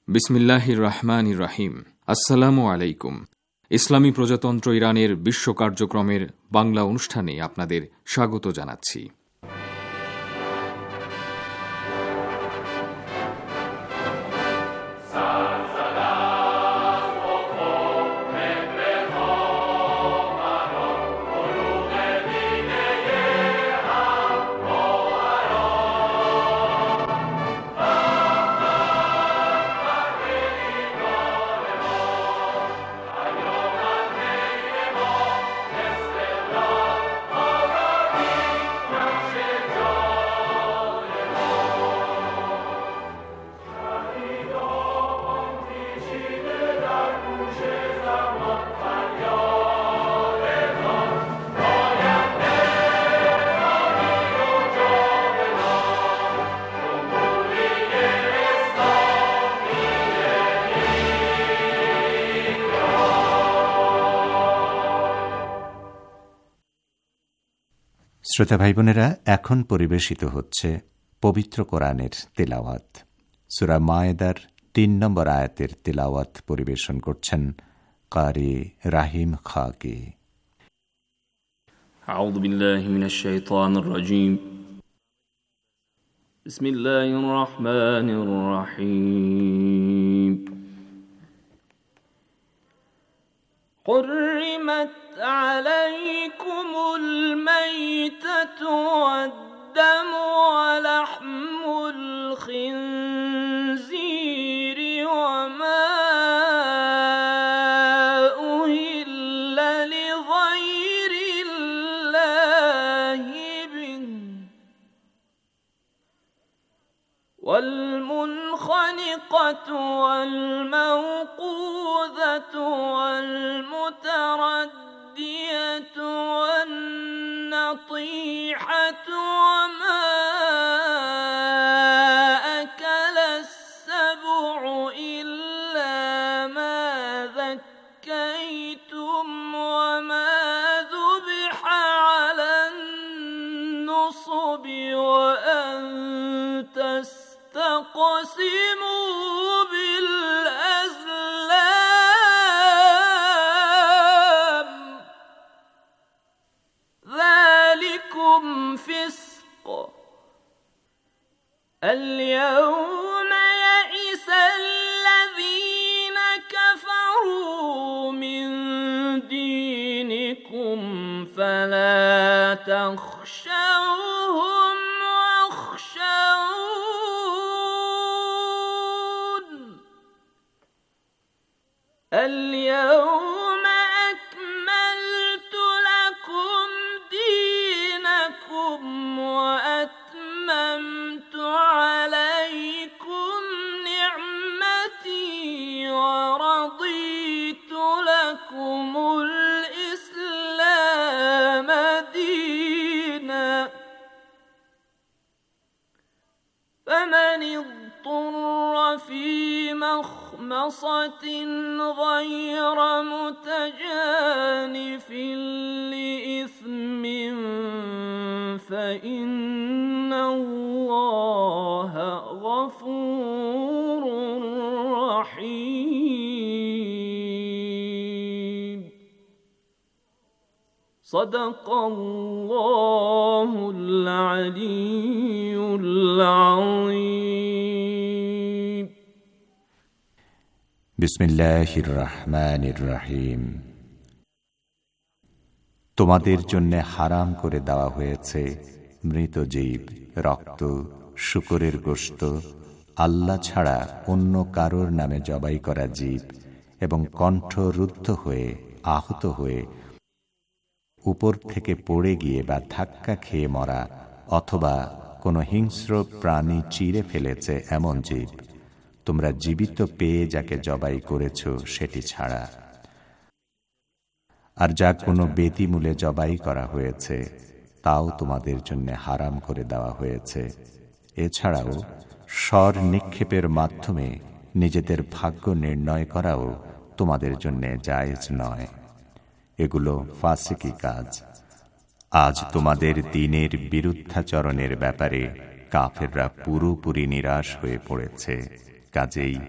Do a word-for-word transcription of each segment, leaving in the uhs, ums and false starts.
বিসমিল্লাহির রহমানির রহিম। আসসালামু আলাইকুম। ইসলামী প্রজাতন্ত্র ইরানের বিশ্ব কার্যক্রমের বাংলা অনুষ্ঠানে আপনাদের স্বাগত জানাচ্ছি। শ্রোতা ভাই বোনেরা, এখন পরিবেশিত হচ্ছে পবিত্র কোরআনের তিলাওয়াত। সূরা মায়েদার তিন নম্বর আয়াতের তিলাওয়াত পরিবেশন করছেন কারি রাহিম খাকি। আউযু বিল্লাহি মিনাশ শাইতানির রাজীম। বিসমিল্লাহির রহমানির রহিম। حرمت عليكم الميتة والدم ولحم الخنزير وما أهل لغير الله به والمنخنقة والموقوذة والمتردية والنطيحة وما أكل السبع إلا ما ذكيتم وما ذبح على النصب وأن تستقسموا بالأزلام ذلكم فسق اليوم يئس الذين كفروا من دينكم فلا تخشوهم اليوم أكملت لكم دينكم وأتممت عليكم نعمتي ورضيت لكم الإسلام دينا فمن اضطر في مخمصة غير متجانف لإثم فإن الله غفور رحيم صدق الله العلي العظيم বিসমিল্লাহির রহমানির রহিম। তোমাদের জন্য হারাম করে দেওয়া হয়েছে মৃত জীব, রক্ত, শূকরের গোশত, আল্লাহ ছাড়া অন্য কারোর নামে জবাই করা জীব এবং কণ্ঠ রুদ্ধ হয়ে, আহত হয়ে, উপর থেকে পড়ে গিয়ে বা ধাক্কা খেয়ে মরা অথবা কোনো হিংস্র প্রাণী চিরে ফেলেছে এমন জীব, তোমরা জীবিত পেয়ে যাকে জবাই করেছ সেটি ছাড়া। আর যা কোনো বেদিমূলে জবাই করা হয়েছে তাও তোমাদের জন্য হারাম করে দেওয়া হয়েছে। এছাড়াও স্বর নিক্ষেপের মাধ্যমে নিজেদের ভাগ্য নির্ণয় করাও তোমাদের জন্য জায়েজ নয়। এগুলো ফাসিকি কাজ। আজ তোমাদের দ্বীনের বিরুদ্ধাচরণের ব্যাপারে কাফেররা পুরোপুরি নিরাশ হয়ে পড়েছে। কাজেই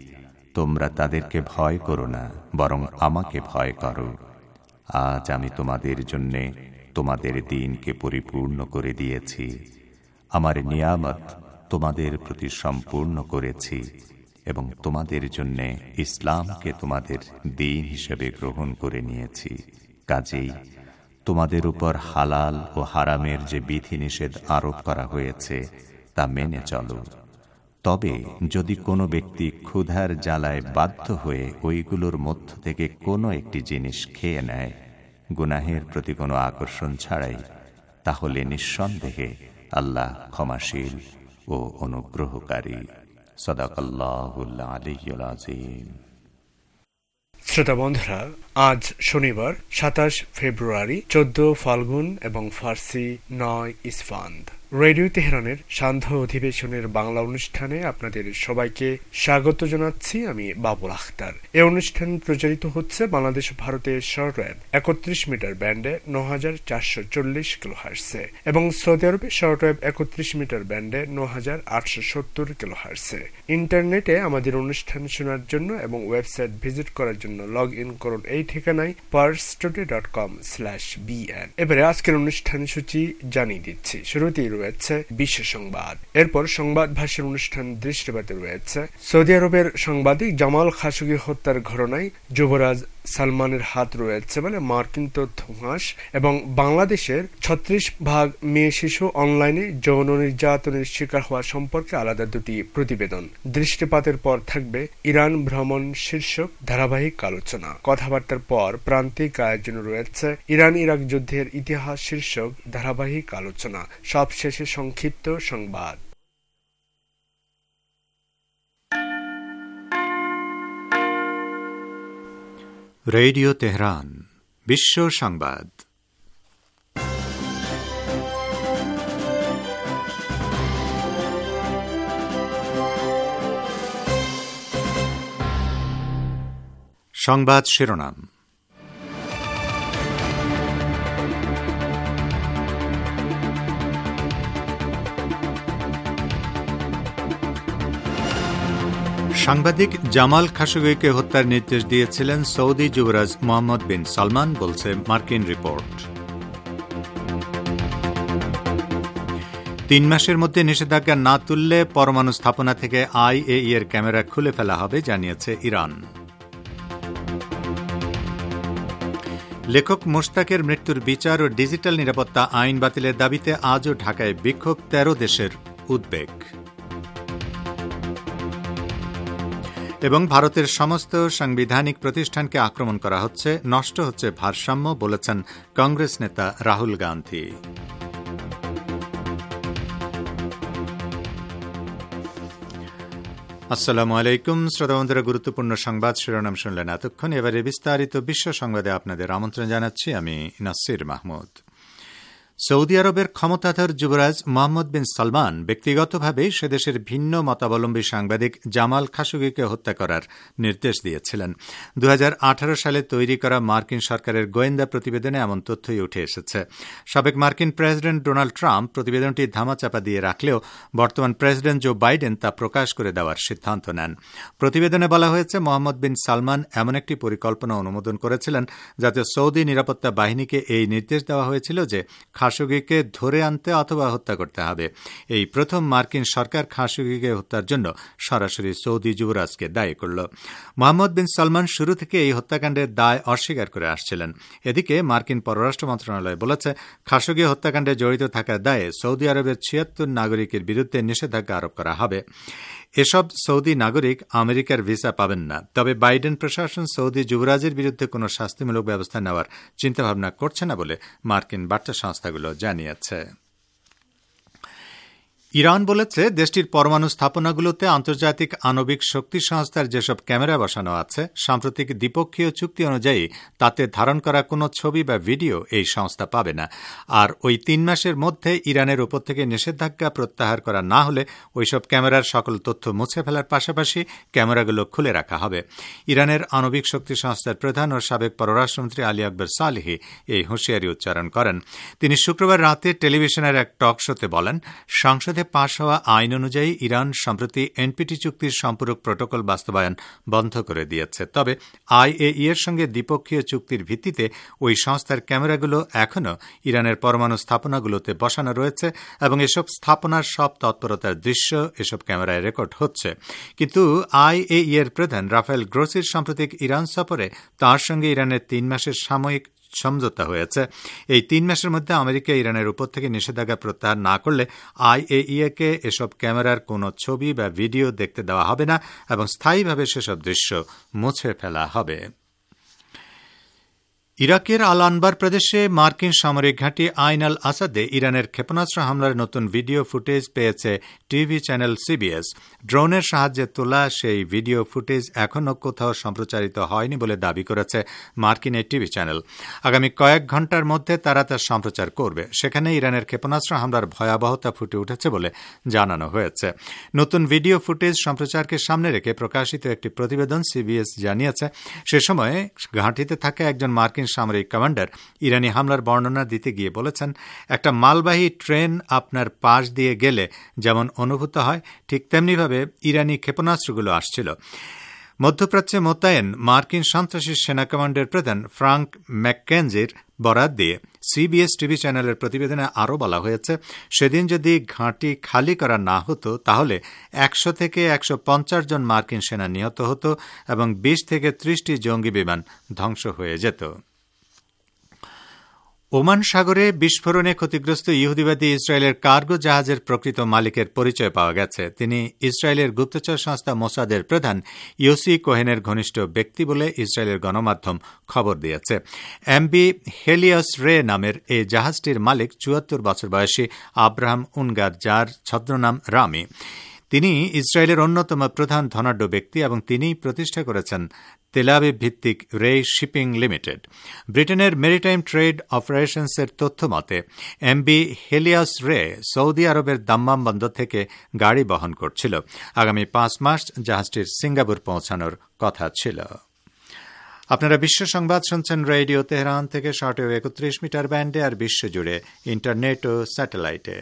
তোমরা তাদেরকে ভয় করো না, বরং আমাকে ভয় করো। আজ আমি তোমাদের জন্যে তোমাদের দিনকে পরিপূর্ণ করে দিয়েছি, আমার নিয়ামত তোমাদের প্রতি সম্পূর্ণ করেছি এবং তোমাদের জন্যে ইসলামকে তোমাদের দিন হিসেবে গ্রহণ করে নিয়েছি। কাজেই তোমাদের উপর হালাল ও হারামের যে বিধিনিষেধ আরোপ করা হয়েছে তা মেনে চলো। তবে যদি কোনো ব্যক্তি ক্ষুধার জ্বালায় বাধ্য হয়ে ওইগুলোর মধ্য থেকে কোনো একটি জিনিস খেয়ে নেয় গুনাহের প্রতি কোনো আকর্ষণ ছাড়াই, তাহলে নিঃসন্দেহে আল্লাহ ক্ষমাশীল ও অনুগ্রহকারী। সাদাকাল্লাহুল আলিয়্যুল আযীম। শ্রোতা বন্ধুরা, আজ শনিবার সাতাশ ফেব্রুয়ারি, চোদ্দ ফাল্গুন এবং ফার্সি নয় ইসফান্দ। রেডিও তেহরানের সান্ধ্য অধিবেশনের বাংলা অনুষ্ঠানে আপনাদের সবাইকে স্বাগত জানাচ্ছি। আমি বাবুল আখতার। এই অনুষ্ঠান প্রচারিত হচ্ছে বাংলাদেশ ও ভারতের শর্টওয়েভ একত্রিশ মিটার ব্যান্ডে ন হাজার চারশো চল্লিশ কিলোহার্টজে এবং সৌদি আরবে শর্টওয়েভ একত্রিশ মিটার ব্যান্ডে ন হাজার আটশো সত্তর কিলোহার্টজে। ইন্টারনেটে আমাদের অনুষ্ঠান শোনার জন্য এবং ওয়েবসাইট ভিজিট করার জন্য লগ ইন করুন এই ঠিকানায় Pars Today dot com slash BN. এবারে আজকের অনুষ্ঠান সূচি জানিয়ে দিচ্ছি। শুরুতেই রয়েছে বিশ্ব সংবাদ, এরপর সংবাদ ভাষার অনুষ্ঠান দৃষ্টিপাতে রয়েছে সৌদি আরবের সাংবাদিক জামাল খাশোগি হত্যার ঘটনায় যুবরাজ সালমানের হাত রয়েছে বলে মার্কিন তথ্য ফাঁস এবং বাংলাদেশের ছত্রিশ ভাগ মেয়ে শিশু অনলাইনে যৌন নির্যাতনের শিকার হওয়া সম্পর্কে আলাদা দুটি প্রতিবেদন। দৃষ্টিপাতের পর থাকবে ইরান ভ্রমণ শীর্ষক ধারাবাহিক আলোচনা। কথাবার্তার পর প্রান্তিক আয়োজন রয়েছে ইরান ইরাক যুদ্ধের ইতিহাস শীর্ষক ধারাবাহিক আলোচনা। সবশেষে সংক্ষিপ্ত সংবাদ। রেডিও তেহরান বিশ্ব সংবাদ। সংবাদ শিরোনাম। সাংবাদিক জামাল খাশোগিকে হত্যার নির্দেশ দিয়েছিলেন সৌদি যুবরাজ মোহাম্মদ বিন সালমান, বলছে মার্কিন রিপোর্ট। তিন মাসের মধ্যে নিষেধাজ্ঞা না তুললে পরমাণু স্থাপনা থেকে আইএই এর ক্যামেরা খুলে ফেলা হবে, জানিয়েছে ইরান। লেখক মোশতাকের মৃত্যুর বিচার ও ডিজিটাল নিরাপত্তা আইন বাতিলের দাবিতে আজও ঢাকায় বিক্ষোভ, তেরো দেশের উদ্বেগ। এবং ভারতের সমস্ত সাংবিধানিক প্রতিষ্ঠানকে আক্রমণ করা হচ্ছে, নষ্ট হচ্ছে ভারসাম্য, বলেছেন কংগ্রেস নেতা রাহুল গান্ধী। আসসালামু আলাইকুম শ্রোতা বন্ধুরা, গুরুত্বপূর্ণ সংবাদ শিরোনাম শুনলেন এতক্ষণ। এবারে বিস্তারিত বিশ্ব সংবাদে আপনাদের আমন্ত্রণ জানাচ্ছি আমি নাসির মাহমুদ। সৌদি আরবের ক্ষমতাধর যুবরাজ মোহাম্মদ বিন সালমান ব্যক্তিগতভাবে সেদেশের ভিন্ন মতাবলম্বী সাংবাদিক জামাল খাশোগিকে হত্যা করার নির্দেশ দিয়েছিলেন। দু হাজার আঠারো সালে তৈরি করা মার্কিন সরকারের গোয়েন্দা প্রতিবেদনে এমন তথ্যই উঠে এসেছে। সাবেক মার্কিন প্রেসিডেন্ট ডোনাল্ড ট্রাম্প প্রতিবেদনটি ধামাচাপা দিয়ে রাখলেও বর্তমান প্রেসিডেন্ট জো বাইডেন তা প্রকাশ করে দেওয়ার সিদ্ধান্ত নেন। প্রতিবেদনে বলা হয়েছে, মোহাম্মদ বিন সালমান এমন একটি পরিকল্পনা অনুমোদন করেছিলেন যাতে সৌদি নিরাপত্তা বাহিনীকে এই নির্দেশ দেওয়া হয়েছিল যে খাশোগিকে ধরে আনতে অথবা হত্যা করতে হবে। এই প্রথম মার্কিন সরকার খাশোগিকে হত্যার জন্য সরাসরি সৌদি যুবরাজকে দায়ী করল। মোহাম্মদ বিন সালমান শুরু থেকে এই হত্যাকাণ্ডের দায় অস্বীকার করে আসছিলেন। এদিকে মার্কিন পররাষ্ট্র মন্ত্রণালয় বলেছে, খাশোগি হত্যাকাণ্ডে জড়িত থাকার দায়ে সৌদি আরবের ছিয়াত্তর নাগরিকের বিরুদ্ধে নিষেধাজ্ঞা আরোপ করা হবে। এসব সৌদি নাগরিক আমেরিকার ভিসা পাবেন না। তবে বাইডেন প্রশাসন সৌদি যুবরাজের বিরুদ্ধে কোনো শাস্তিমূলক ব্যবস্থা নেওয়ার চিন্তাভাবনা করছে না বলে মার্কিন বার্তা সংস্থাগুলো জানিয়েছে। ইরান বলেছে, দেশটির পরমাণু স্থাপনাগুলোতে আন্তর্জাতিক আণবিক শক্তি সংস্থার যেসব ক্যামেরা বসানো আছে, সাম্প্রতিক দ্বিপক্ষীয় চুক্তি অনুযায়ী তাতে ধারণ করা কোনো ছবি বা ভিডিও এই সংস্থা পাবে না। আর ওই তিন মাসের মধ্যে ইরানের উপর থেকে নিষেধাজ্ঞা প্রত্যাহার করা না হলে ওইসব ক্যামেরার সকল তথ্য মুছে ফেলার পাশাপাশি ক্যামেরাগুলো খুলে রাখা হবে। ইরানের আণবিক শক্তি সংস্থার প্রধান ও সাবেক পররাষ্ট্রমন্ত্রী আলী আকবর সালেহি এই হুঁশিয়ারি উচ্চারণ করেন। তিনি শুক্রবার রাতে টেলিভিশনের এক টক শোতে বলেন, সংসদে জাতিসংঘে পাশ হওয়া আইন অনুযায়ী ইরান সম্প্রতি এনপিটি চুক্তির সম্পূরক প্রোটোকল বাস্তবায়ন বন্ধ করে দিয়েছে। তবে আইএই এর সঙ্গে দ্বিপক্ষীয় চুক্তির ভিত্তিতে ওই সংস্থার ক্যামেরাগুলো এখনও ইরানের পরমাণু স্থাপনাগুলোতে বসানো রয়েছে এবং এসব স্থাপনার সব তৎপরতার দৃশ্য এসব ক্যামেরায় রেকর্ড হচ্ছে। কিন্তু আইএই এর প্রধান রাফায়েল গ্রোসির সাম্প্রতিক ইরান সফরে তাঁর সঙ্গে ইরানের তিন মাসের সাময়িক সমঝোতা হয়েছে। এই তিন মাসের মধ্যে আমেরিকা ইরানের উপর থেকে নিষেধাজ্ঞা প্রত্যাহার না করলে আইএইএকে এসব ক্যামেরার কোনো ছবি বা ভিডিও দেখতে দেওয়া হবে না এবং স্থায়ীভাবে সেসব দৃশ্য মুছে ফেলা হবে। ইরাকের আল আনবার প্রদেশে মার্কিন সামরিক ঘাঁটি আইন আল আসাদে ইরানের ক্ষেপণাস্ত্র হামলার নতুন ভিডিও ফুটেজ পেয়েছে টিভি চ্যানেল সিবিএস। ড্রোনের সাহায্যে তোলা সেই ভিডিও ফুটেজ এখনও কোথাও সম্প্রচারিত হয়নি বলে দাবি করেছে মার্কিন এই টিভি চ্যানেল। আগামী কয়েক ঘণ্টার মধ্যে তারা তার সম্প্রচার করবে। সেখানে ইরানের ক্ষেপণাস্ত্র হামলার ভয়াবহতা ফুটে উঠেছে বলে জানানো হয়েছে। নতুন ভিডিও ফুটেজ সম্প্রচারকে সামনে রেখে প্রকাশিত একটি প্রতিবেদন সিবিএস জানিয়েছে, সে সময় ঘাঁটিতে থাকা একজন মার্কিন সামরিক কমান্ডার ইরানি হামলার বর্ণনা দিতে গিয়ে বলেছেন, একটা মালবাহী ট্রেন আপনার পাশ দিয়ে গেলে যেমন অনুভূত হয় ঠিক তেমনিভাবে ইরানি ক্ষেপণাস্ত্রগুলো আসছিল। মধ্যপ্রাচ্যে মোতায়েন মার্কিন সন্ত্রাসী সেনা কমান্ডের প্রধান ফ্রাঙ্ক ম্যাককেনজির বরাত দিয়ে সিবিএস টিভি চ্যানেলের প্রতিবেদনে আরও বলা হয়েছে, সেদিন যদি ঘাঁটি খালি করা না হতো তাহলে একশো থেকে একশো পঞ্চাশ জন মার্কিন সেনা নিহত হতো এবং বিশ থেকে ত্রিশটি জঙ্গি বিমান ধ্বংস হয়ে যেত। ওমান সাগরে বিস্ফোরণে ক্ষতিগ্রস্ত ইহুদিবাদী ইসরায়েলের কার্গো জাহাজের প্রকৃত মালিকের পরিচয় পাওয়া গেছে। তিনি ইসরায়েলের গুপ্তচর সংস্থা মোসাদের প্রধান ইয়োসি কোহেনের ঘনিষ্ঠ ব্যক্তি বলে ইসরায়েলের গণমাধ্যম খবর দিয়েছে। এমবি হেলিয়াস রে নামের এই জাহাজটির মালিক চুয়াত্তর বছর বয়সী আব্রাহাম উনগার, যার ছদ্মনাম রামি। তিনি ইসরায়েলের অন্যতম প্রধান ধনাঢ্য ব্যক্তি এবং তিনিই প্রতিষ্ঠা করেছেন তেলাবিব ভিত্তিক রে শিপিং লিমিটেড। ব্রিটেনের মেরিটাইম ট্রেড অপারেশনসের তথ্য মতে এমবি হেলিয়াস রে সৌদি আরবের দাম্মাম বন্দর থেকে গাড়ি বহন করছিল। আগামী পাঁচ মাস জাহাজটির সিঙ্গাপুর পৌঁছানোর কথা ছিল। আপনারা বিশ্ব সংবাদ শুনছেন রেডিও তেহরান থেকে শর্টওয়েভ একত্রিশ মিটার ব্যান্ডে আর বিশ্বজুড়ে ইন্টারনেট ও স্যাটেলাইটে।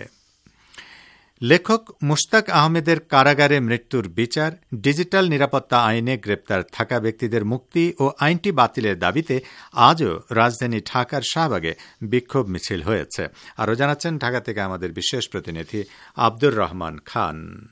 লেখক মুশতাক আহমেদের কারাগারে মৃত্যুর বিচার, ডিজিটাল নিরাপত্তা আইনে গ্রেপ্তার থাকা ব্যক্তিদের মুক্তি ও আইনটি বাতিলের দাবিতে আজও রাজধানী ঢাকার শাহবাগে বিক্ষোভ মিছিল হয়েছে। আরও জানাচ্ছেন ঢাকা থেকে আমাদের বিশেষ প্রতিনিধি আব্দুর রহমান খান।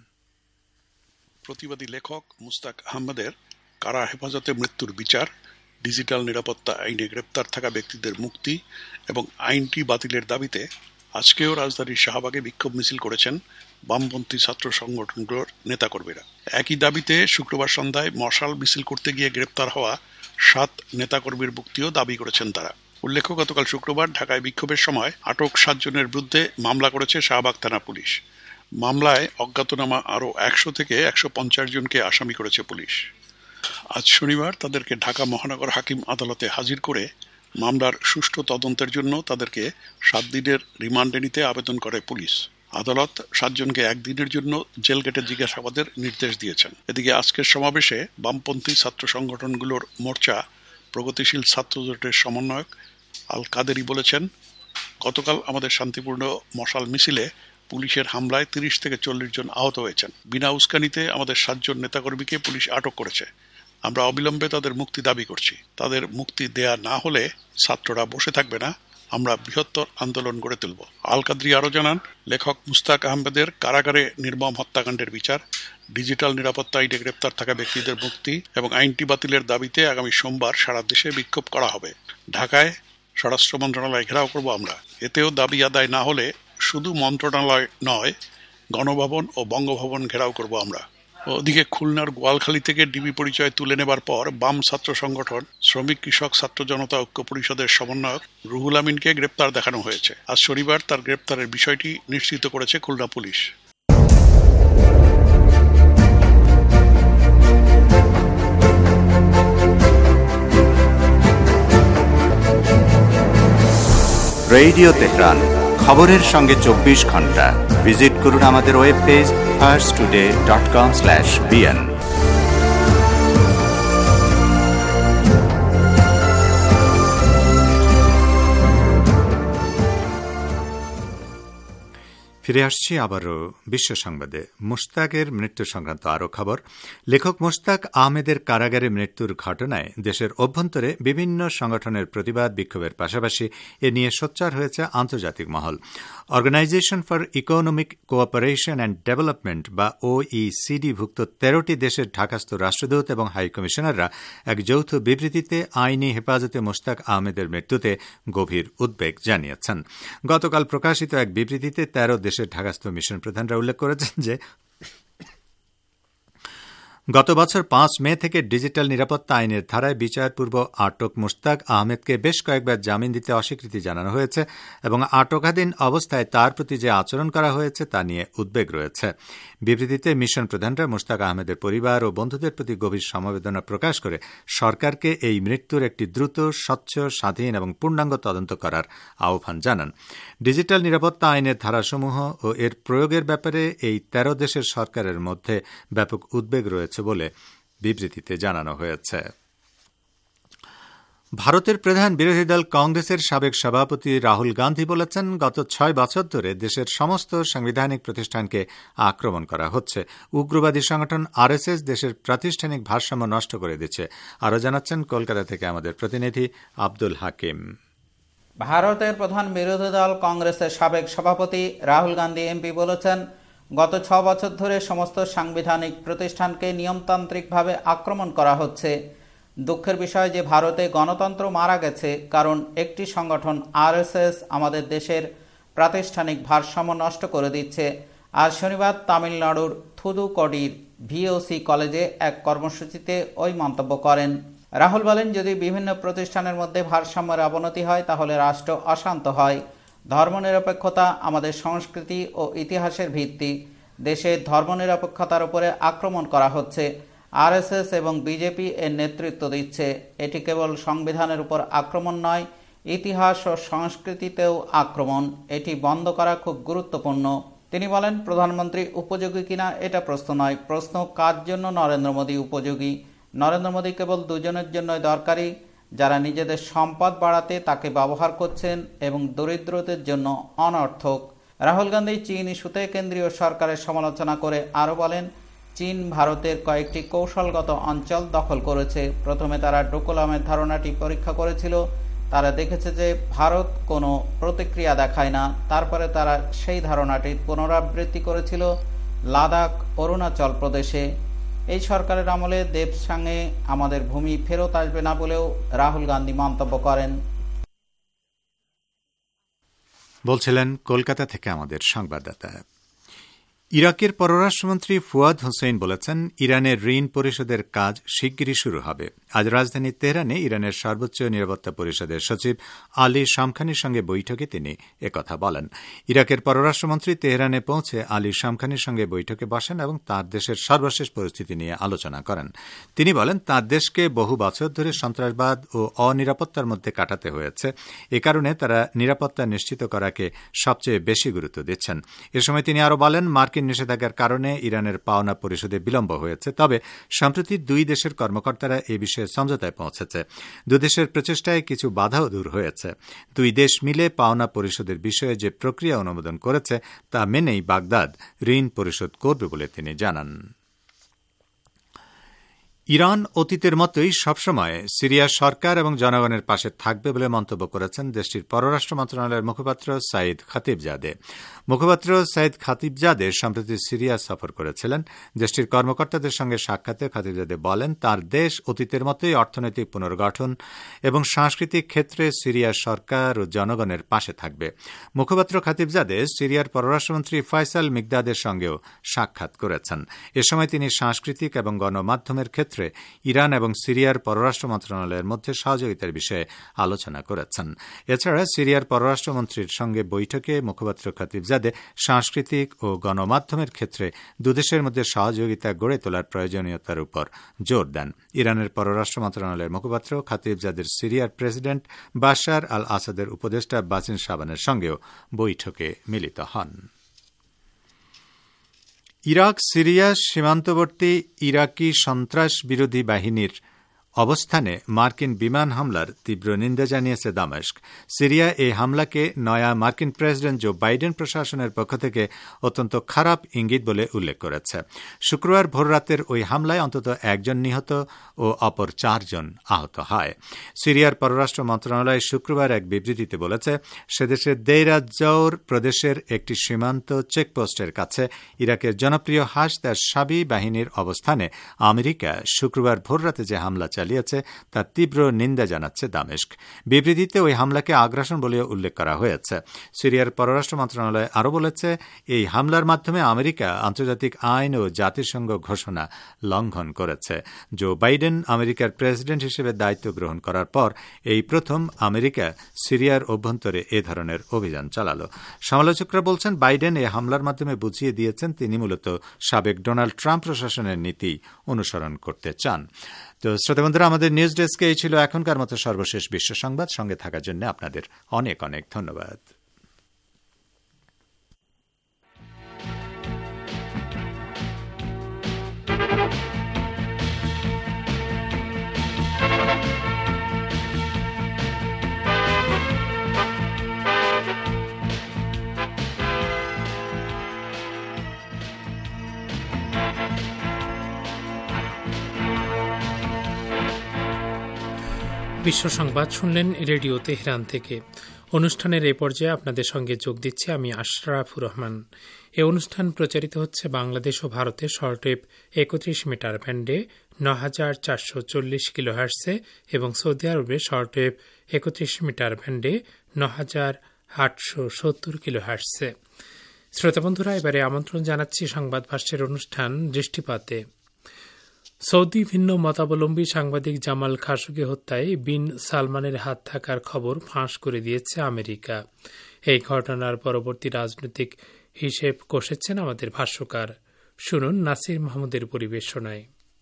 প্রতিবাদী লেখক মুশতাক আহমেদের কারা হেফাজতে মৃত্যুর বিচার, ডিজিটাল নিরাপত্তা আইনে গ্রেপ্তার থাকা ব্যক্তিদের মুক্তি এবং আইনটি বাতিলের দাবিতে আজকেও রাজধানীর শাহবাগে বিক্ষোভ মিছিল করেছেন বামপন্থী ছাত্র সংগঠনগুলোর নেতাকর্মীরা। একই দাবিতে শুক্রবার সন্ধ্যায় মশাল মিছিল করতে গিয়ে গ্রেপ্তার হওয়া সাত নেতাকর্মীর মুক্তিও দাবি করেছেন তারা। উল্লেখ্য, গতকাল শুক্রবার ঢাকায় বিক্ষোভের সময় আটক সাতজনের বিরুদ্ধে মামলা করেছে শাহবাগ থানা পুলিশ। মামলায় অজ্ঞাতনামা আরও একশো থেকে একশো পঞ্চাশ জনকে আসামি করেছে পুলিশ। আজ শনিবার তাদেরকে ঢাকা মহানগর হাকিম আদালতে হাজির করে মামলার সুষ্ঠু তদন্তের জন্য তাদেরকে সাত দিনের রিমান্ডে নিতে আবেদন করে পুলিশ। আদালত সাতজনকে একদিনের জন্য জেল গেটে জিজ্ঞাসাবাদের নির্দেশ দিয়েছেন। এদিকে আজকের সমাবেশে বামপন্থী ছাত্র সংগঠনগুলোর মোর্চা প্রগতিশীল ছাত্র জোটের সমন্বয়ক আল কাদেরি বলেছেন, গতকাল আমাদের শান্তিপূর্ণ মশাল মিছিলে পুলিশের হামলায় তিরিশ থেকে চল্লিশ জন আহত হয়েছেন। বিনা উস্কানিতে আমাদের সাতজন নেতাকর্মীকে পুলিশ আটক করেছে। আমরা অবিলম্বে তাদের মুক্তি দাবি করছি। তাদের মুক্তি দেয়া না হলে ছাত্ররা বসে থাকবে না, আমরা বৃহত্তর আন্দোলন গড়ে তুলব। আল কাদরি আরও জানান, লেখক মুশতাক আহমেদের কারাগারে নির্মম হত্যাকাণ্ডের বিচার, ডিজিটাল নিরাপত্তা আইনে গ্রেপ্তার থাকা ব্যক্তিদের মুক্তি এবং আইনটি বাতিলের দাবিতে আগামী সোমবার সারা দেশে বিক্ষোভ করা হবে। ঢাকায় স্বরাষ্ট্র মন্ত্রণালয় ঘেরাও করব আমরা। এতেও দাবি আদায় না হলে শুধু মন্ত্রণালয় নয়, গণভবন ও বঙ্গভবন ঘেরাও করব আমরা। ওদিকে খুলনার গোয়ালখালী থেকে ডিবি পরিচয় তুলে নেবার পর বাম ছাত্র সংগঠন শ্রমিক কৃষক ছাত্র জনতা ঐক্য পরিষদের সমন্বয়ক রুহুল আমিনকে গ্রেপ্তার দেখানো হয়েছে। আজ শনিবার তার গ্রেপ্তারের বিষয়টি নিশ্চিত করেছে খুলনা পুলিশ। রেডিও তেহরান, খবরের সঙ্গে চব্বিশ ঘন্টা। ভিজিট করুন আমাদের web page first today dot com slash BN. ফিরে আসছি আবারও বিশ্ব সংবাদে। মুশতাকের মৃত্যু সংক্রান্ত আরও খবর। লেখক মুশতাক আহমেদের কারাগারে মৃত্যুর ঘটনায় দেশের অভ্যন্তরে বিভিন্ন সংগঠনের প্রতিবাদ বিক্ষোভের পাশাপাশি এ নিয়ে সোচ্চার হয়েছে আন্তর্জাতিক মহল। Organisation for economic cooperation and development বা ওইসিডি ভুক্ত তেরোটি দেশের ঢাকাস্থ রাষ্ট্রদূত এবং হাইকমিশনাররা এক যৌথ বিবৃতিতে আইনি হেফাজতে মুশতাক আহমেদের মৃত্যুতে গভীর উদ্বেগ জানিয়েছেন। গতকাল প্রকাশিত এক বিবৃতিতে তেরো দেশের ঢাকাস্থ মিশন প্রধানরা উল্লেখ করেছেন যে গত বছর পাঁচ মে থেকে ডিজিটাল নিরাপত্তা আইনের ধারায় বিচারপূর্ব আটক মুশতাক আহমেদকে বেশ কয়েকবার জামিন দিতে অস্বীকৃতি জানানো হয়েছে এবং আটকাধীন অবস্থায় তার প্রতি যে আচরণ করা হয়েছে তা নিয়ে উদ্বেগ রয়েছে। বিবৃতিতে মিশন প্রধানরা মুশতাক আহমেদের পরিবার ও বন্ধুদের প্রতি গভীর সমবেদনা প্রকাশ করে সরকারকে এই মৃত্যুর একটি দ্রুত, স্বচ্ছ, স্বাধীন এবং পূর্ণাঙ্গ তদন্ত করার আহ্বান জানান। ডিজিটাল নিরাপত্তা আইনের ধারাসমূহ ও এর প্রয়োগের ব্যাপারে এই তেরো দেশের সরকারের মধ্যে ব্যাপক উদ্বেগ রয়েছে বলে বিবৃতিতে জানানো হয়েছে। ভারতের প্রধান বিরোধী দল কংগ্রেসের সাবেক সভাপতি রাহুল গান্ধী বলেছেন, গত ছয় বছর ধরে দেশের সমস্ত সাংবিধানিক প্রতিষ্ঠানকে আক্রমণ করা হচ্ছে। উগ্রবাদী সংগঠন আরএসএস দেশের প্রাতিষ্ঠানিক ভারসাম্য নষ্ট করে দিচ্ছে। আরও জানাচ্ছেন কলকাতা থেকে আমাদের প্রতিনিধি আব্দুল হাকিম। ভারতের প্রধান বিরোধী দল কংগ্রেসের সাবেক সভাপতি রাহুল গান্ধী এমপি বলেছেন, গত ছ বছর ধরে সমস্ত সাংবিধানিক প্রতিষ্ঠানকে নিয়মতান্ত্রিকভাবে আক্রমণ করা হচ্ছে। দুঃখের বিষয় যে ভারতে গণতন্ত্র মারা গেছে, কারণ একটি সংগঠন আরএসএস আমাদের দেশের প্রাতিষ্ঠানিক ভারসাম্য নষ্ট করে দিচ্ছে। আজ শনিবার তামিলনাড়ুর থুদুকডির ভিওসি কলেজে এক কর্মসূচিতে ওই মন্তব্য করেন। রাহুল বলেন, যদি বিভিন্ন প্রতিষ্ঠানের মধ্যে ভারসাম্যের অবনতি হয় তাহলে রাষ্ট্র অশান্ত হয়। ধর্মনিরপেক্ষতা আমাদের সংস্কৃতি ও ইতিহাসের ভিত্তি। দেশে ধর্মনিরপেক্ষতার উপরে আক্রমণ করা হচ্ছে। আরএসএস এবং বিজেপি এর নেতৃত্ব দিচ্ছে। এটি কেবল সংবিধানের উপর আক্রমণ নয়, ইতিহাস ও সংস্কৃতিতেও আক্রমণ। এটি বন্ধ করা খুব গুরুত্বপূর্ণ। তিনি বলেন, প্রধানমন্ত্রী উপযোগী কিনা এটা প্রশ্ন নয়, প্রশ্ন কার জন্য নরেন্দ্র মোদী উপযোগী। নরেন্দ্র মোদী কেবল দুজনের জন্যই দরকারি, যারা নিজেদের সম্পদ বাড়াতে তাকে ব্যবহার করছেন এবং দরিদ্রদের জন্য অনর্থক। রাহুল গান্ধী চীন ইস্যুতে কেন্দ্রীয় সরকারের সমালোচনা করে আরও বলেন, চীন ভারতের কয়েকটি কৌশলগত অঞ্চল দখল করেছে। প্রথমে তারা ডোকলামের ধারণাটি পরীক্ষা করেছিল। তারা দেখেছে যে ভারত কোনো প্রতিক্রিয়া দেখায় না। তারপরে তারা সেই ধারণাটির পুনরাবৃত্তি করেছিল লাদাখ, অরুণাচল প্রদেশে। এই সরকারের আমলে দেবসাঙ্গে আমাদের ভূমি ফেরত আসবে না বলেও রাহুল গান্ধী মন্তব্য করেন। বলছিলেন কলকাতা থেকে আমাদের সংবাদদাতা। ইরাকের পররাষ্ট্রমন্ত্রী ফুয়াদ হোসেন বলেছেন, ইরানের ঋণ পরিশোধের কাজ শিগগিরই শুরু হবে। আজ রাজধানী তেহরানে ইরানের সর্বোচ্চ নিরাপত্তা পরিষদের সচিব আলী শামখানির সঙ্গে বৈঠকে তিনি একথা বলেন। ইরাকের পররাষ্ট্রমন্ত্রী তেহরানে পৌঁছে আলী শামখানির সঙ্গে বৈঠকে বসেন এবং তাঁর দেশের সর্বশেষ পরিস্থিতি নিয়ে আলোচনা করেন। তিনি বলেন, তাঁর দেশকে বহু বছর ধরে সন্ত্রাসবাদ ও অনিরাপত্তার মধ্যে কাটাতে হয়েছে। এ কারণে তারা নিরাপত্তা নিশ্চিত করাকে সবচেয়ে বেশি গুরুত্ব দিচ্ছেন। এ সময় তিনি আরও বলেন, মার্কিন নিষেধাজ্ঞার কারণে ইরানের পাওনা পরিশোধে বিলম্ব হয়েছে, তবে সম্প্রতি দুই দেশের কর্মকর্তারা এ বিষয়ে সমঝোতায় পৌঁছেছে। দুদেশের প্রচেষ্টায় কিছু বাধাও দূর হয়েছে। দুই দেশ মিলে পাওনা পরিশোধের বিষয়ে যে প্রক্রিয়া অনুমোদন করেছে তা মেনেই বাগদাদ ঋণ পরিশোধ করবে বলে তিনি জানান। ইরান অতীতের মতোই সবসময় সিরিয়া সরকার এবং জনগণের পাশে থাকবে বলে মন্তব্য করেছেন দেশটির পররাষ্ট্র মন্ত্রণালয়ের মুখপাত্র সাইদ খাতিবজাদে। মুখপাত্র সাইদ খাতিবজাদে সম্প্রতি সিরিয়া সফর করেছিলেন। দেশটির কর্মকর্তাদের সঙ্গে সাক্ষাতে খাতিবজাদে বলেন, তার দেশ অতীতের মতোই অর্থনৈতিক পুনর্গঠন এবং সাংস্কৃতিক ক্ষেত্রে সিরিয়ার সরকার ও জনগণের পাশে থাকবে। মুখপাত্র খাতিবজাদে সিরিয়ার পররাষ্ট্রমন্ত্রী ফয়সাল মিকদাদের সঙ্গেও সাক্ষাৎ করেছেন। এ সময় তিনি সাংস্কৃতিক এবং গণমাধ্যমের ক্ষেত্রে ইরান এবং সিরিয়ার পররাষ্ট্র মন্ত্রণালয়ের মধ্যে সহযোগিতার বিষয়ে আলোচনা করেছেন। এছাড়া সিরিয়ার পররাষ্ট্রমন্ত্রীর সঙ্গে বৈঠকে মুখপাত্র খাতিবজাদে সাংস্কৃতিক ও গণমাধ্যমের ক্ষেত্রে দুদেশের মধ্যে সহযোগিতা গড়ে তোলার প্রয়োজনীয়তার উপর জোর দেন। ইরানের পররাষ্ট্র মন্ত্রণালয়ের মুখপাত্র খাতিবজাদের সিরিয়ার প্রেসিডেন্ট বাশার আল আসাদের উপদেষ্টা বাসিন সাবানের সঙ্গেও বৈঠকে মিলিত হন। ইরাক সিরিয়া সীমান্তবর্তী ইরাকি সন্ত্রাস বিরোধী বাহিনীর অবস্থানে মার্কিন বিমান হামলার তীব্র নিন্দা জানিয়েছে দামেস্ক। সিরিয়া এই হামলাকে নয়া মার্কিন প্রেসিডেন্ট জো বাইডেন প্রশাসনের পক্ষ থেকে অত্যন্ত খারাপ ইঙ্গিত বলে উল্লেখ করেছে। শুক্রবার ভোররাতের ওই হামলায় অন্তত একজন নিহত ও অপর চারজন আহত হয়। সিরিয়ার পররাষ্ট্র মন্ত্রণালয় শুক্রবার এক বিবৃতিতে বলেছে, সেদেশের দেইরা জৌর প্রদেশের একটি সীমান্ত চেকপোস্টের কাছে ইরাকের জনপ্রিয় হাশদার শাবি বাহিনীর অবস্থানে আমেরিকা শুক্রবার ভোররাতে যে হামলা চালিয়েছে তার তীব্র নিন্দা জানাচ্ছে দামেস্ক। বিবৃতিতে ওই হামলাকে আগ্রাসন বলে উল্লেখ করা হয়েছে। সিরিয়ার পররাষ্ট্র মন্ত্রণালয় আরও বলেছে, এই হামলার মাধ্যমে আমেরিকা আন্তর্জাতিক আইন ও জাতিসংঘ ঘোষণা লঙ্ঘন করেছে। জো বাইডেন আমেরিকার প্রেসিডেন্ট হিসেবে দায়িত্ব গ্রহণ করার পর এই প্রথম আমেরিকা সিরিয়ার অভ্যন্তরে এ ধরনের অভিযান চালাল। সমালোচকরা বলছেন, বাইডেন এই হামলার মাধ্যমে বুঝিয়ে দিয়েছেন তিনি মূলত সাবেক ডোনাল্ড ট্রাম্প প্রশাসনের নীতি অনুসরণ করতে চান। তো শ্রোতা বন্ধুরা, আমাদের নিউজ ডেস্কে এই ছিল এখনকার মতো সর্বশেষ বিশ্ব সংবাদ। সঙ্গে থাকার জন্য আপনাদের অনেক অনেক ধন্যবাদ। বিশ্ব সংবাদ শুনলেন রেডিও তেহরান থেকে। অনুষ্ঠানের এই পর্যায়ে আপনাদের সঙ্গে যোগ দিচ্ছি আমি আশরাফুর রহমান। এই অনুষ্ঠান প্রচারিত হচ্ছে বাংলাদেশ ও ভারতে শর্টওয়েভ একত্রিশ মিটার ব্যান্ডে ন হাজার চারশো চল্লিশ কিলো হার্টসে এবং সৌদি আরবে শর্টওয়েভ একত্রিশ মিটার ব্যান্ডে ন হাজার আটশো সত্তর কিলো হার্টসে। শ্রোতা বন্ধুরা, এবারে আমন্ত্রণ জানাচ্ছি সংবাদ ভাষ্যের অনুষ্ঠান দৃষ্টিপাতে। সৌদি ভিন্ন মতাবলম্বী সাংবাদিক জামাল খাশোগি হত্যায় বিন সালমানের হাত থাকার খবর ফাঁস করে দিয়েছে আমেরিকা। এই ঘটনার পরবর্তী রাজনৈতিক হিসেব কষেছেন আমাদের ভাষ্যকার। শুনুন নাসির মাহমুদের পরিবেশনায়।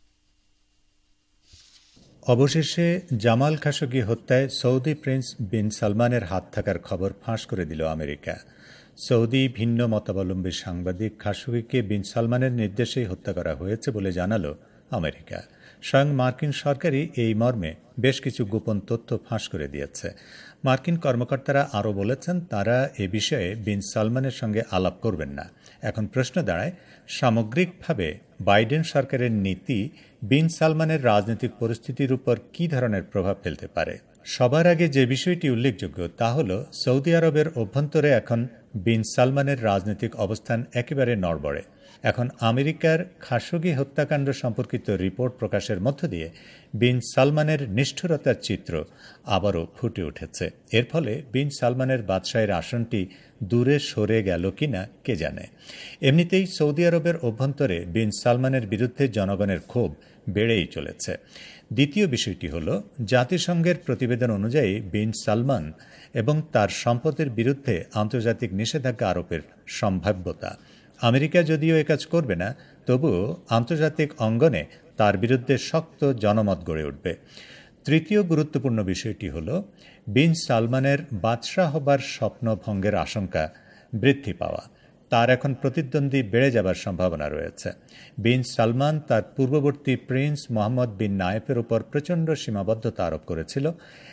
অবশেষে জামাল খাশোগি হত্যায় সৌদি প্রিন্স বিন সালমানের হাত থাকার খবর ফাঁস করে দিল আমেরিকা। সৌদি ভিন্ন মতাবলম্বী সাংবাদিক খাশোগিকে বিন সালমানের নির্দেশেই হত্যা করা হয়েছে বলে জানালো আমেরিকা। স্বয়ং মার্কিন সরকারই এই মর্মে বেশ কিছু গোপন তথ্য ফাঁস করে দিয়েছে। মার্কিন কর্মকর্তারা আরও বলেছেন, তারা এ বিষয়ে বিন সালমানের সঙ্গে আলাপ করবেন না। এখন প্রশ্ন দাঁড়ায়, সামগ্রিকভাবে বাইডেন সরকারের নীতি বিন সালমানের রাজনৈতিক পরিস্থিতির উপর কী ধরনের প্রভাব ফেলতে পারে। সবার আগে যে বিষয়টি উল্লেখযোগ্য তা হল, সৌদি আরবের অভ্যন্তরে এখন বিন সালমানের রাজনৈতিক অবস্থান একেবারে নড়বড়ে। এখন আমেরিকার খাশোগি হত্যাকাণ্ড সম্পর্কিত রিপোর্ট প্রকাশের মধ্য দিয়ে বিন সালমানের নিষ্ঠুরতার চিত্র আবারও ফুটে উঠেছে। এর ফলে বিন সালমানের বাদশাহের আসনটি দূরে সরে গেল কিনা কে জানে। এমনিতেই সৌদি আরবের অভ্যন্তরে বিন সালমানের বিরুদ্ধে জনগণের ক্ষোভ বেড়েই চলেছে। দ্বিতীয় বিষয়টি হল, জাতিসংঘের প্রতিবেদন অনুযায়ী বিন সালমান এবং তার সম্পদের বিরুদ্ধে আন্তর্জাতিক নিষেধাজ্ঞা আরোপের সম্ভাব্যতা। আমেরিকা যদিও একাজ করবে না, তবুও আন্তর্জাতিক অঙ্গনে তার বিরুদ্ধে শক্ত জনমত গড়ে উঠবে। তৃতীয় গুরুত্বপূর্ণ বিষয়টি হল, বিন সালমানের বাদশাহ হবার স্বপ্ন ভঙ্গের আশঙ্কা বৃদ্ধি পাওয়া। তার এখন প্রতিদ্বন্দ্বী বেড়ে যাবার সম্ভাবনা রয়েছে। বিন সালমান তার পূর্ববর্তী প্রিন্স মোহাম্মদ বিন নায়েফের উপর প্রচণ্ড সীমাবদ্ধতা আরোপ করেছিল।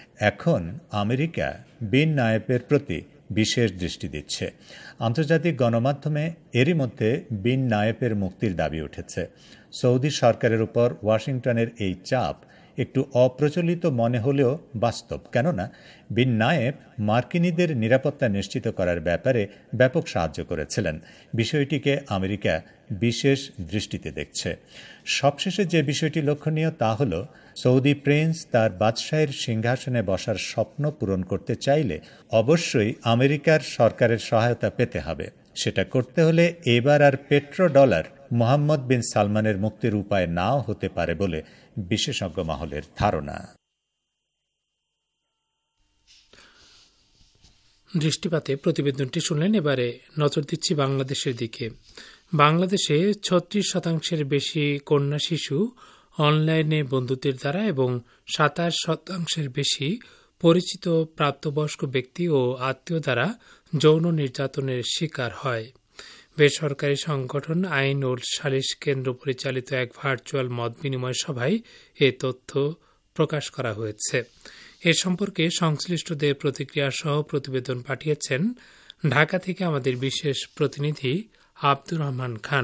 এখন আমেরিকা বিন নায়েফের প্রতি বিশেষ দৃষ্টি দিচ্ছে। আন্তর্জাতিক গণমাধ্যমে এরই মধ্যে বিন নায়েফের মুক্তির দাবি উঠেছে। সৌদি সরকারের উপর ওয়াশিংটনের এই চাপ একটু অপ্রচলিত মনে হলেও বাস্তব, কেননা বিন নায়েফ মার্কিনীদের নিরাপত্তা নিশ্চিত করার ব্যাপারে ব্যাপক সাহায্য করেছিলেন। বিষয়টিকে আমেরিকা বিশেষ দৃষ্টিতে দেখছে। সবশেষে যে বিষয়টি লক্ষণীয় তা হল, সৌদি প্রিন্স তার বাদশাহের সিংহাসনে বসার স্বপ্ন পূরণ করতে চাইলে অবশ্যই আমেরিকার সরকারের সহায়তা পেতে হবে। সেটা করতে হলে এবার আর পেট্রো ডলার মোহাম্মদ বিন সালমানের মুক্তির উপায় নাও হতে পারে বলে বিশেষজ্ঞ মহলের ধারণা। দৃষ্টিপাতে প্রতিবেদনটি শুনলেন। এবারে নজর দিচ্ছি বাংলাদেশের দিকে। বাংলাদেশে ছত্রিশ শতাংশের বেশি কন্যা শিশু অনলাইনে বন্ধুদের দ্বারা এবং সাতাশ শতাংশের বেশি পরিচিত প্রাপ্তবয়স্ক ব্যক্তি ও আত্মীয় দ্বারা যৌন নির্যাতনের শিকার হয়। বেসরকারি সংগঠন আইন ও সালিশ কেন্দ্র পরিচালিত এক ভার্চুয়াল মত বিনিময় সভায় এ তথ্য প্রকাশ করা হয়েছে। এ সম্পর্কে সংশ্লিষ্টদের প্রতিক্রিয়া সহ প্রতিবেদন পাঠিয়েছেন ঢাকা থেকে আমাদের বিশেষ প্রতিনিধি আব্দুর রহমান খান।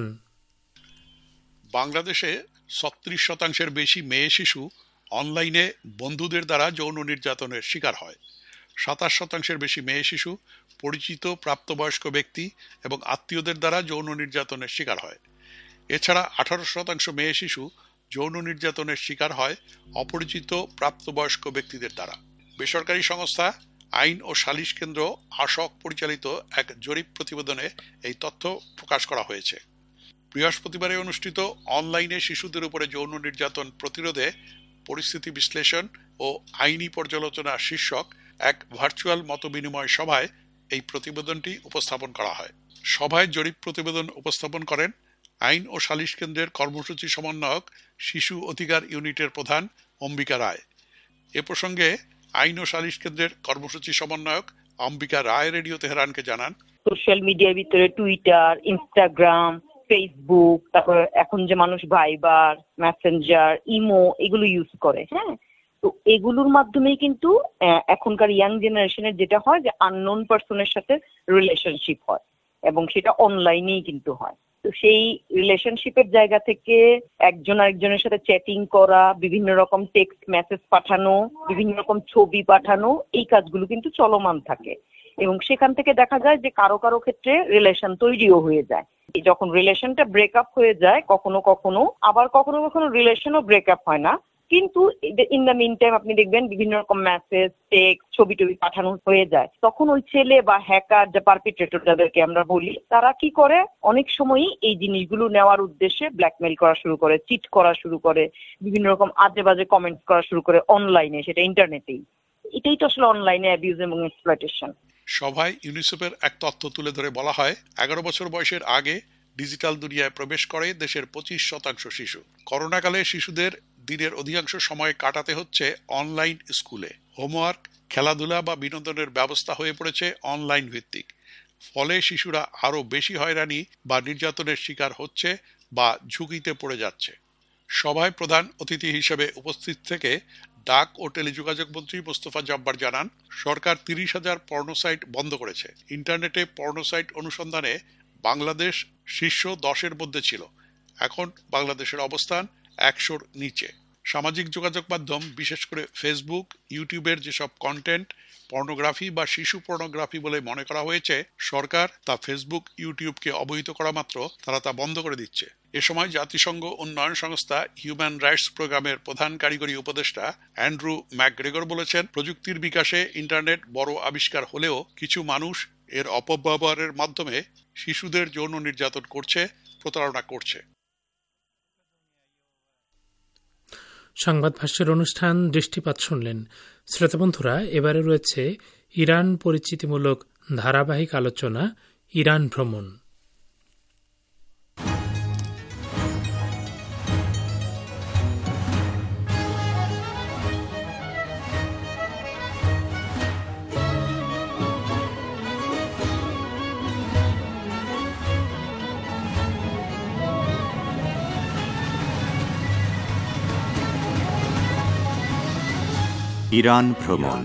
বাংলাদেশে ছত্রিশ শতাংশের বেশি মেয়ে শিশু অনলাইনে বন্ধুদের দ্বারা যৌন নির্যাতনের শিকার হয়। সাতাশ শতাংশের বেশি মেয়ে শিশু পরিচিত প্রাপ্তবয়স্ক ব্যক্তি এবং আত্মীয়দের দ্বারা যৌন নির্যাতনের শিকার হয়। এছাড়া আঠারো শতাংশ মেয়ে শিশু যৌন নির্যাতনের শিকার হয় অপরিচিত প্রাপ্তবয়স্ক ব্যক্তিদের দ্বারা। বেসরকারি সংস্থা আইন ও সালিশ কেন্দ্র আশক পরিচালিত এক জরিপ প্রতিবেদনে এই তথ্য প্রকাশ করা হয়েছে। বৃহস্পতিবারে অনুষ্ঠিত অনলাইনে শিশুদের উপরে যৌন নির্যাতন প্রতিরোধে পরিস্থিতি বিশ্লেষণ ও আইনি পর্যালোচনা শীর্ষক এক ভার্চুয়াল মতবিনিময় সভায় এই প্রতিবেদনটি উপস্থাপন করা হয়। সভায় জরিপ প্রতিবেদন উপস্থাপন করেন আইন ও সালিশ কেন্দ্রের কর্মসূচি সমন্বয়ক শিশু অধিকার ইউনিটের প্রধান অম্বিকা রায়। এ প্রসঙ্গে আইন ও সালিশ কেন্দ্রের কর্মসূচি সমন্বয়ক অম্বিকা রায় রেডিও তেহরানকে জানান, সোশ্যাল মিডিয়ার ভিতরে টুইটার, ইনস্টাগ্রাম, ফেসবুক, তারপর এখন যে মানুষ ভাইবার, মেসেঞ্জার, ইমো এগুলো ইউজ করে, হ্যাঁ, তো এগুলোর মাধ্যমেই কিন্তু এখনকার ইয়াং জেনারেশনের যেটা হয় যে আননোন পারসনের সাথে রিলেশনশিপ হয় এবং সেটা অনলাইনেই কিন্তু হয়। তো সেই রিলেশনশিপের জায়গা থেকে একজন আরেকজনের সাথে চ্যাটিং করা, বিভিন্ন রকম টেক্সট মেসেজ পাঠানো, বিভিন্ন রকম ছবি পাঠানো, এই কাজগুলো কিন্তু চলমান থাকে এবং সেখান থেকে দেখা যায় যে কারো কারো ক্ষেত্রে রিলেশন তৈরিও হয়ে যায়। যখন রিলেশনটা ব্রেকআপ হয়ে যায় কখনো কখনো, আবার কখনো কখনো রিলেশনও ব্রেকআপ হয় না, কিন্তু ইন দ্য মিন টাইম আপনি দেখবেন বিভিন্ন রকম মেসেজ, টেক্সট, ছবি টবি পাঠানো হয়ে যায়। তখন ওই ছেলে বা হ্যাকার, যে পারপিট্রেটর যাদেরকে আমরা বলি, তারা কি করে অনেক সময়ই এই জিনিসগুলো নেওয়ার উদ্দেশ্যে ব্ল্যাকমেইল করা শুরু করে, চিট করা শুরু করে, বিভিন্ন রকম আজে বাজে কমেন্টস করা শুরু করে অনলাইনে, সেটা ইন্টারনেটেই। এটাই তো আসলে অনলাইনে অ্যাবিউজ এবং এক্সপ্লয়টেশন। সভায় ইউনিসেফের এক তথ্য তুলে ধরে বলা হয়, এগারো বছর বয়সের আগে ডিজিটাল দুনিয়ায় প্রবেশ করে দেশের পঁচিশ শতাংশ শিশু। করোনাকালে শিশুদের দিনের অধিকাংশ সময় কাটাতে হচ্ছে অনলাইন স্কুলে। হোমওয়ার্ক, খেলাধুলা বা বিনোদনের ব্যবস্থা হয়ে পড়েছে অনলাইন ভিত্তিক। ফলে শিশুরা আরো বেশি হয়রানি বা নির্যাতনের শিকার হচ্ছে বা ঝুঁকিতে পড়ে যাচ্ছে। সভায় প্রধান অতিথি হিসেবে উপস্থিত থেকে ডাক ও টেলিযোগাযোগ মন্ত্রী মোস্তফা জব্বার জানান, সরকার তিরিশ হাজার পর্নোসাইট বন্ধ করেছে। ইন্টারনেটে পর্নোসাইট অনুসন্ধানে বাংলাদেশ শীর্ষ দশের মধ্যে ছিল, এখন বাংলাদেশের অবস্থান একশোর নিচে। সামাজিক যোগাযোগ মাধ্যম, বিশেষ করে ফেসবুক, ইউটিউবের যেসব কন্টেন্ট পর্নোগ্রাফি বা শিশু পর্নোগ্রাফি বলে মনে করা হয়েছে, সরকার তা ফেসবুক, ইউটিউবকে অবহিত করা মাত্র তারা তা বন্ধ করে দিচ্ছে। এ সময় জাতিসংঘ উন্নয়ন সংস্থা হিউম্যান রাইটস প্রোগ্রামের প্রধান কারিগরি উপদেষ্টা অ্যান্ড্রু ম্যাকগ্রেগর বলেছেন, প্রযুক্তির বিকাশে ইন্টারনেট বড় আবিষ্কার হলেও কিছু মানুষ এর অপব্যবহারের মাধ্যমে শিশুদের যৌন নির্যাতন করছে, প্রতারণা করছে। সংবাদ ভাষ্যের অনুষ্ঠান দৃষ্টিপাত শুনলেন। শ্রোতাবন্ধুরা, এবারে রয়েছে ইরান পরিচিতিমূলক ধারাবাহিক আলোচনা ইরান ভ্রমণ। ইরান ভ্রমণ।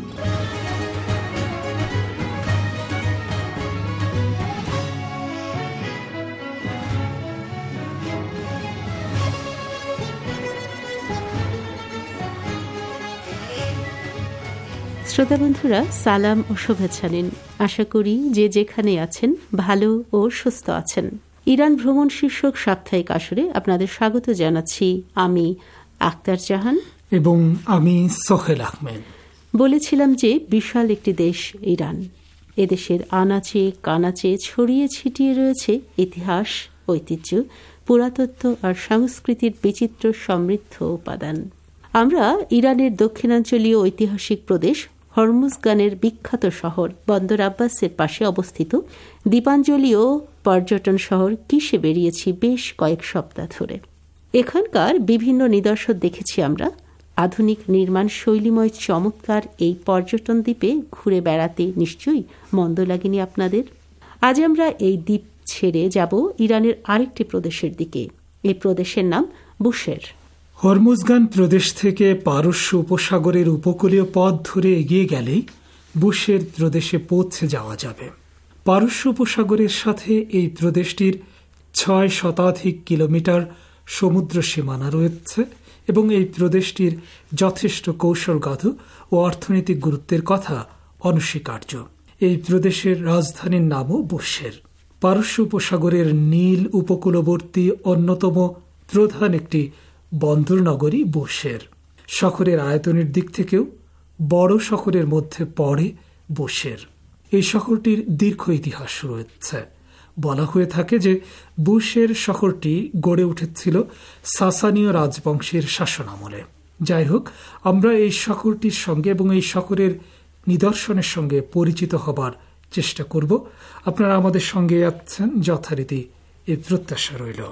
শ্রোতাবন্ধুরা, সালাম ও শুভেচ্ছা নিন। আশা করি যে যেখানে আছেন ভালো ও সুস্থ আছেন। ইরান ভ্রমণ শীর্ষক সাপ্তাহিক আসরে আপনাদের স্বাগত জানাচ্ছি আমি আক্তার জাহান এবং আমি সোহেল আহমেদ। বলেছিলাম যে বিশাল একটি দেশ ইরান। এদেশের আনাচে কানাচে ছড়িয়ে ছিটিয়ে রয়েছে ইতিহাস, ঐতিহ্য, পুরাতত্ত্ব আর সংস্কৃতির বিচিত্র সমৃদ্ধ উপাদান। আমরা ইরানের দক্ষিণাঞ্চলীয় ঐতিহাসিক প্রদেশ হরমুজগানের বিখ্যাত শহর বন্দর আব্বাসের পাশে অবস্থিত দ্বীপাঞ্জলীয় পর্যটন শহর কিসে বেরিয়েছি বেশ কয়েক সপ্তাহ ধরে। এখানকার বিভিন্ন নিদর্শন দেখেছি আমরা। আধুনিক নির্মাণ শৈলীময় চমৎকার এই পর্যটন দ্বীপে ঘুরে বেড়াতে নিশ্চয়ই মন্দ লাগেনি আপনাদের। আজ আমরা এই দ্বীপ ছেড়ে যাব ইরানের আরেকটি প্রদেশের দিকে। এই প্রদেশের নাম বুশের। হরমুজগান প্রদেশ থেকে পারস্য উপসাগরের উপকূলীয় পথ ধরে এগিয়ে গেলেই বুশের প্রদেশে পৌঁছে যাওয়া যাবে। পারস্য উপসাগরের সাথে এই প্রদেশটির ছয় শতাধিক কিলোমিটার সমুদ্র সীমানা রয়েছে এবং এই প্রদেশটির যথেষ্ট কৌশলগত ও অর্থনৈতিক গুরুত্বের কথা অনস্বীকার্য। এই প্রদেশের রাজধানীর নামও বুশের। পারস্য উপসাগরের নীল উপকূলবর্তী অন্যতম প্রধান একটি বন্দর নগরী বুশের। শহরের আয়তনের দিক থেকেও বড় শহরের মধ্যে পড়ে বুশের। এই শহরটির দীর্ঘ ইতিহাস রয়েছে। বলা হয়ে থাকে যে বুশের শহরটি গড়ে উঠেছিল সাসানীয় রাজবংশের শাসনামলে। যাই হোক, আমরা এই শহরটির সঙ্গে এবং এই শহরের নিদর্শনের সঙ্গে পরিচিত হবার চেষ্টা করব। আপনারা আমাদের সঙ্গে আছেন, যথারীতি এই প্রত্যাশা রইল।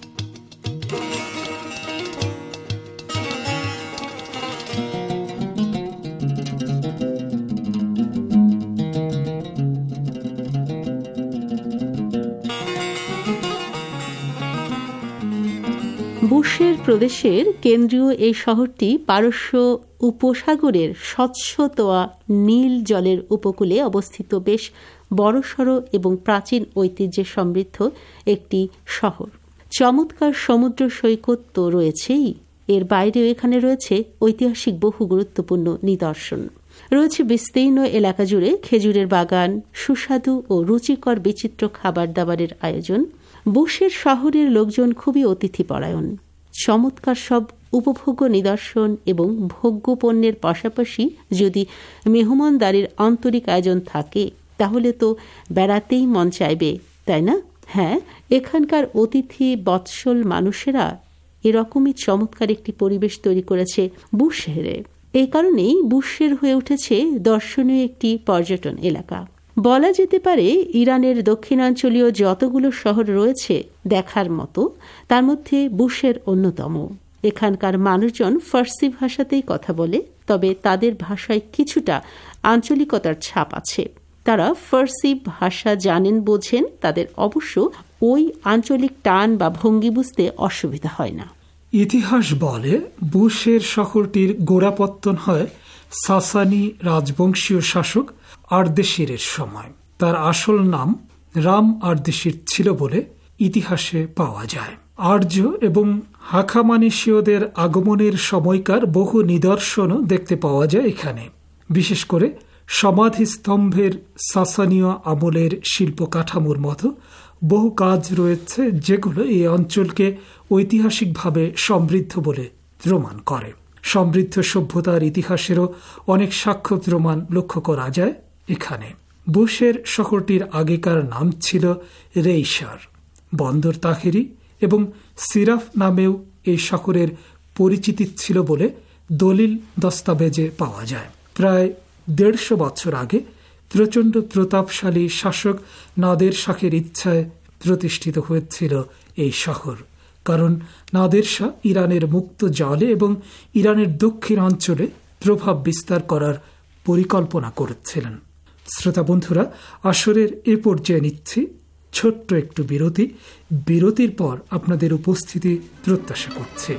বুশের প্রদেশের কেন্দ্রীয় এই শহরটি পারস্য উপসাগরের স্বচ্ছতোয়া নীল জলের উপকূলে অবস্থিত বেশ বড়সড় এবং প্রাচীন ঐতিহ্যে সমৃদ্ধ একটি শহর। চমৎকার সমুদ্র সৈকত তো রয়েছেই, এর বাইরেও এখানে রয়েছে ঐতিহাসিক বহু গুরুত্বপূর্ণ নিদর্শন। রয়েছে বিস্তীর্ণ এলাকা জুড়ে খেজুরের বাগান, সুস্বাদু ও রুচিকর বিচিত্র খাবার দাবারের আয়োজন। বুশের শহরের লোকজন খুবই অতিথিপরায়ণ। চমৎকার সব উপভোগ্য নিদর্শন এবং ভোগ্য পণ্যের পাশাপাশি যদি মেহমানদারির আন্তরিক আয়োজন থাকে তাহলে তো বেড়াতেই মন চাইবে, তাই না? হ্যাঁ, এখানকার অতিথি বৎসল মানুষেরা এরকমই চমৎকার একটি পরিবেশ তৈরি করেছে বুশেরে। এই কারণেই বুশের হয়ে উঠেছে দর্শনীয় একটি পর্যটন এলাকা। বলা যেতে পারে ইরানের দক্ষিণাঞ্চলীয় যতগুলো শহর রয়েছে দেখার মতো, তার মধ্যে বুশের অন্যতম। এখানকার মানুষজন ফার্সি ভাষাতেই কথা বলে, তবে তাদের ভাষায় কিছুটা আঞ্চলিকতার ছাপ আছে। তারা ফার্সি ভাষা জানেন, বোঝেন, তাদের অবশ্য ওই আঞ্চলিক টান বা ভঙ্গি বুঝতে অসুবিধা হয় না। ইতিহাস বলে বুশের শহরটির গোড়াপত্তন হয় সাসানি রাজবংশীয় শাসক আর্দেশিরের সময়। তার আসল নাম রাম আর্দেশির ছিল বলে ইতিহাসে পাওয়া যায়। আর্য এবং হাখামানিশীয়দের আগমনের সময়কার বহু নিদর্শনও দেখতে পাওয়া যায় এখানে। বিশেষ করে সমাধিস্তম্ভের সাসানীয় আমলের শিল্প কাঠামোর মতো বহু কাজ রয়েছে যেগুলো এই অঞ্চলকে ঐতিহাসিকভাবে সমৃদ্ধ বলে প্রমাণ করে। সমৃদ্ধ সভ্যতার ইতিহাসেরও অনেক সাক্ষ্য প্রমাণ লক্ষ্য করা যায় এখানে। বুশের শহরটির আগেকার নাম ছিল রেইসার। বন্দর তাহেরি এবং সিরাফ নামেও এই শহরের পরিচিতি ছিল বলে দলিল দস্তাবেজে পাওয়া যায়। প্রায় দেড়শো বছর আগে প্রচণ্ড প্রতাপশালী শাসক নাদের শাহের ইচ্ছায় প্রতিষ্ঠিত হয়েছিল এই শহর। কারণ নাদের শাহ ইরানের মুক্ত জলে এবং ইরানের দক্ষিণ অঞ্চলে প্রভাব বিস্তার করার পরিকল্পনা করেছিলেন। শ্রোতা বন্ধুরা, আসরের এ পর্যায়ে নিচ্ছি ছোট্ট একটু বিরতি। বিরতির পর আপনাদের উপস্থিতি প্রত্যাশা করছি।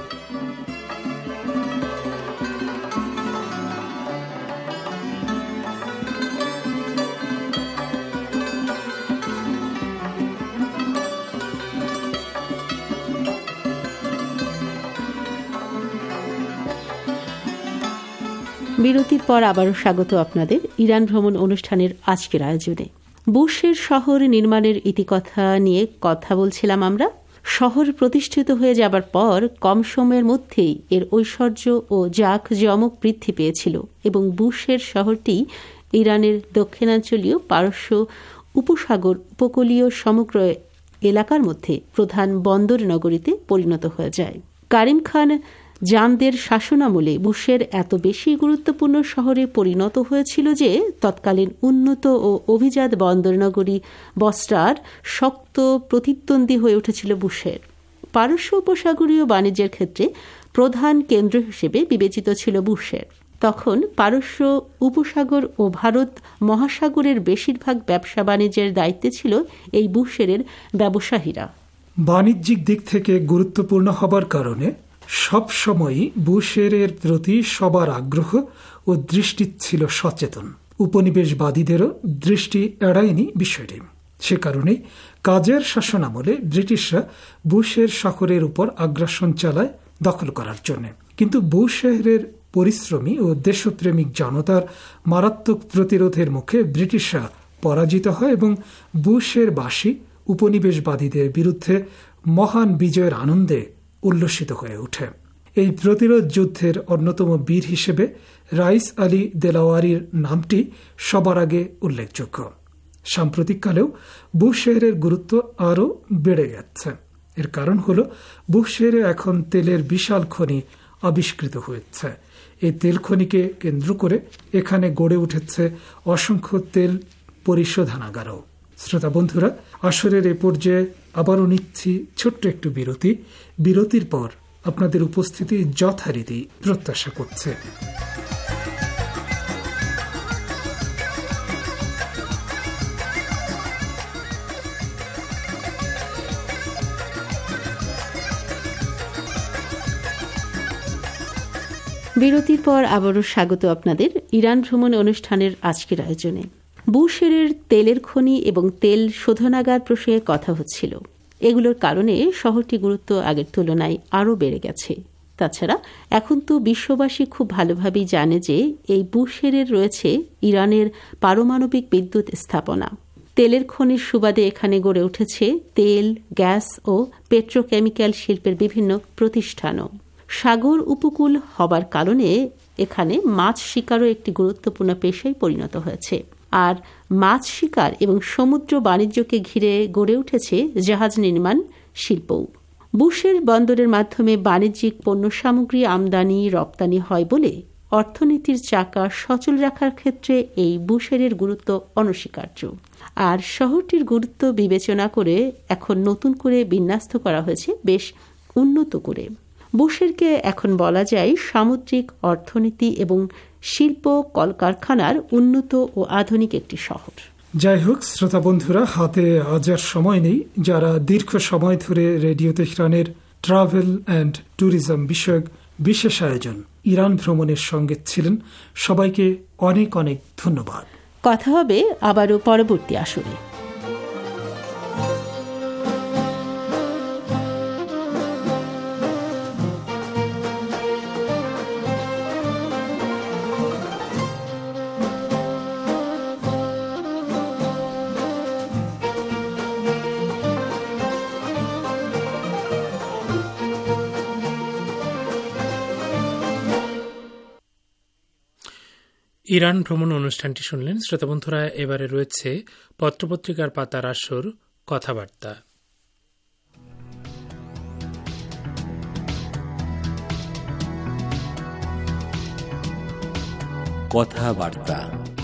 বিরতির পর আবারও স্বাগত আপনাদের ইরান ভ্রমণ অনুষ্ঠানের আজকের আয়োজনে। বুশের শহর নির্মাণের ইতিকথা নিয়ে কথা বলছিলাম আমরা। শহর প্রতিষ্ঠিত হয়ে যাবার পর কম সময়ের মধ্যেই এর ঐশ্বর্য ও জাঁকজমক বৃদ্ধি পেয়েছিল এবং বুশের শহরটি ইরানের দক্ষিণাঞ্চলীয় পারস্য উপসাগর উপকূলীয় সমগ্র এলাকার মধ্যে প্রধান বন্দর নগরীতে পরিণত হয়ে যায়। কারিম খান জামদের শাসনামলে বুশের এত বেশি গুরুত্বপূর্ণ শহরে পরিণত হয়েছিল যে তৎকালীন উন্নত ও অভিজাত বন্দরনগরী বস্রার শক্ত প্রতিদ্বন্দ্বী হয়ে উঠেছিল বুশের। পারস্য উপসাগরীয় বাণিজ্যের ক্ষেত্রে প্রধান কেন্দ্র হিসেবে বিবেচিত ছিল বুশের। তখন পারস্য উপসাগর ও ভারত মহাসাগরের বেশিরভাগ ব্যবসা বাণিজ্যের দায়িত্বে ছিল এই বুশেরের ব্যবসায়ীরা। বাণিজ্যিক দিক থেকে গুরুত্বপূর্ণ হবার কারণে সবসময়ই বুশের প্রতি সবার আগ্রহ ও দৃষ্টি ছিল সচেতন। উপনিবেশবাদীদেরও দৃষ্টি এড়ায়নি বিষয়টি। সে কারণে কাজের শাসনামলে ব্রিটিশরা বুশের শহরের উপর আগ্রাসন চালায় দখল করার জন্য। কিন্তু বুশ শহরের পরিশ্রমী ও দেশপ্রেমিক জনতার মারাত্মক প্রতিরোধের মুখে ব্রিটিশরা পরাজিত হয় এবং বুশের বাসী উপনিবেশবাদীদের বিরুদ্ধে মহান বিজয়ের আনন্দে উল্লসিত হয়ে ওঠে। এই প্রতিরোধ যুদ্ধের অন্যতম বীর হিসেবে রাইস আলী দেলাওয়ারির নামটি সবার আগে উল্লেখযোগ্য। সাম্প্রতিককালেও বুশ শহরের গুরুত্ব আরও বেড়ে যাচ্ছে। এর কারণ হল বুশ শহরে এখন তেলের বিশাল খনি আবিষ্কৃত হয়েছে। এই তেল খনিকে কেন্দ্র করে এখানে গড়ে উঠেছে অসংখ্য তেল পরিশোধনাগারও। শ্রোতা বন্ধুরা, আসরের এ পর্যায়ে আবারও নিচ্ছি ছোট্ট একটু বিরতি। বিরতির পর আপনাদের উপস্থিতি যথারীতি প্রত্যাশা করছে। বিরতির পর আবারও স্বাগত আপনাদের ইরান ভ্রমণ অনুষ্ঠানের আজকের আয়োজনে। বুশেরের তেলের খনি এবং তেল শোধনাগার প্রসঙ্গে কথা হচ্ছিল। এগুলোর কারণে শহরটির গুরুত্ব আগের তুলনায় আরও বেড়ে গেছে। তাছাড়া এখন তো বিশ্ববাসী খুব ভালোভাবেই জানে যে এই বুশেরের রয়েছে ইরানের পারমাণবিক বিদ্যুৎ স্থাপনা। তেলের খনির সুবাদে এখানে গড়ে উঠেছে তেল, গ্যাস ও পেট্রোকেমিক্যাল শিল্পের বিভিন্ন প্রতিষ্ঠানও। সাগর উপকূল হবার কারণে এখানে মাছ শিকারও একটি গুরুত্বপূর্ণ পেশায় পরিণত হয়েছে। আর মাছ শিকার এবং সমুদ্র বাণিজ্যকে ঘিরে গড়ে উঠেছে জাহাজ নির্মাণ শিল্পও। বুশের বন্দরের মাধ্যমে বাণিজ্যিক পণ্য সামগ্রী আমদানি রপ্তানি হয় বলে অর্থনীতির চাকা সচল রাখার ক্ষেত্রে এই বুশেরের গুরুত্ব অনস্বীকার্য। আর শহরটির গুরুত্ব বিবেচনা করে এখন নতুন করে বিন্যস্ত করা হয়েছে বেশ উন্নত করে। বুশেরকে এখন বলা যায় সামুদ্রিক অর্থনীতি এবং শিল্প কলকারখানার উন্নত ও আধুনিক একটি শহর। যাই হোক শ্রোতা বন্ধুরা, হাতে আজ আর সময় নেই। যারা দীর্ঘ সময় ধরে রেডিও তেহরানের ট্রাভেল অ্যান্ড ট্যুরিজম বিষয়ক বিশেষ আয়োজন ইরান ভ্রমণের সঙ্গে ছিলেন, সবাইকে অনেক অনেক ধন্যবাদ। কথা হবে আবারও পরবর্তী আসরে। ইরান ভ্রমণ অনুষ্ঠানটি শুনলেন। শ্রোতাবন্ধুরা, এবারে রয়েছে পত্রপত্রিকার পাতার আসর কথাবার্তা। কথাবার্তা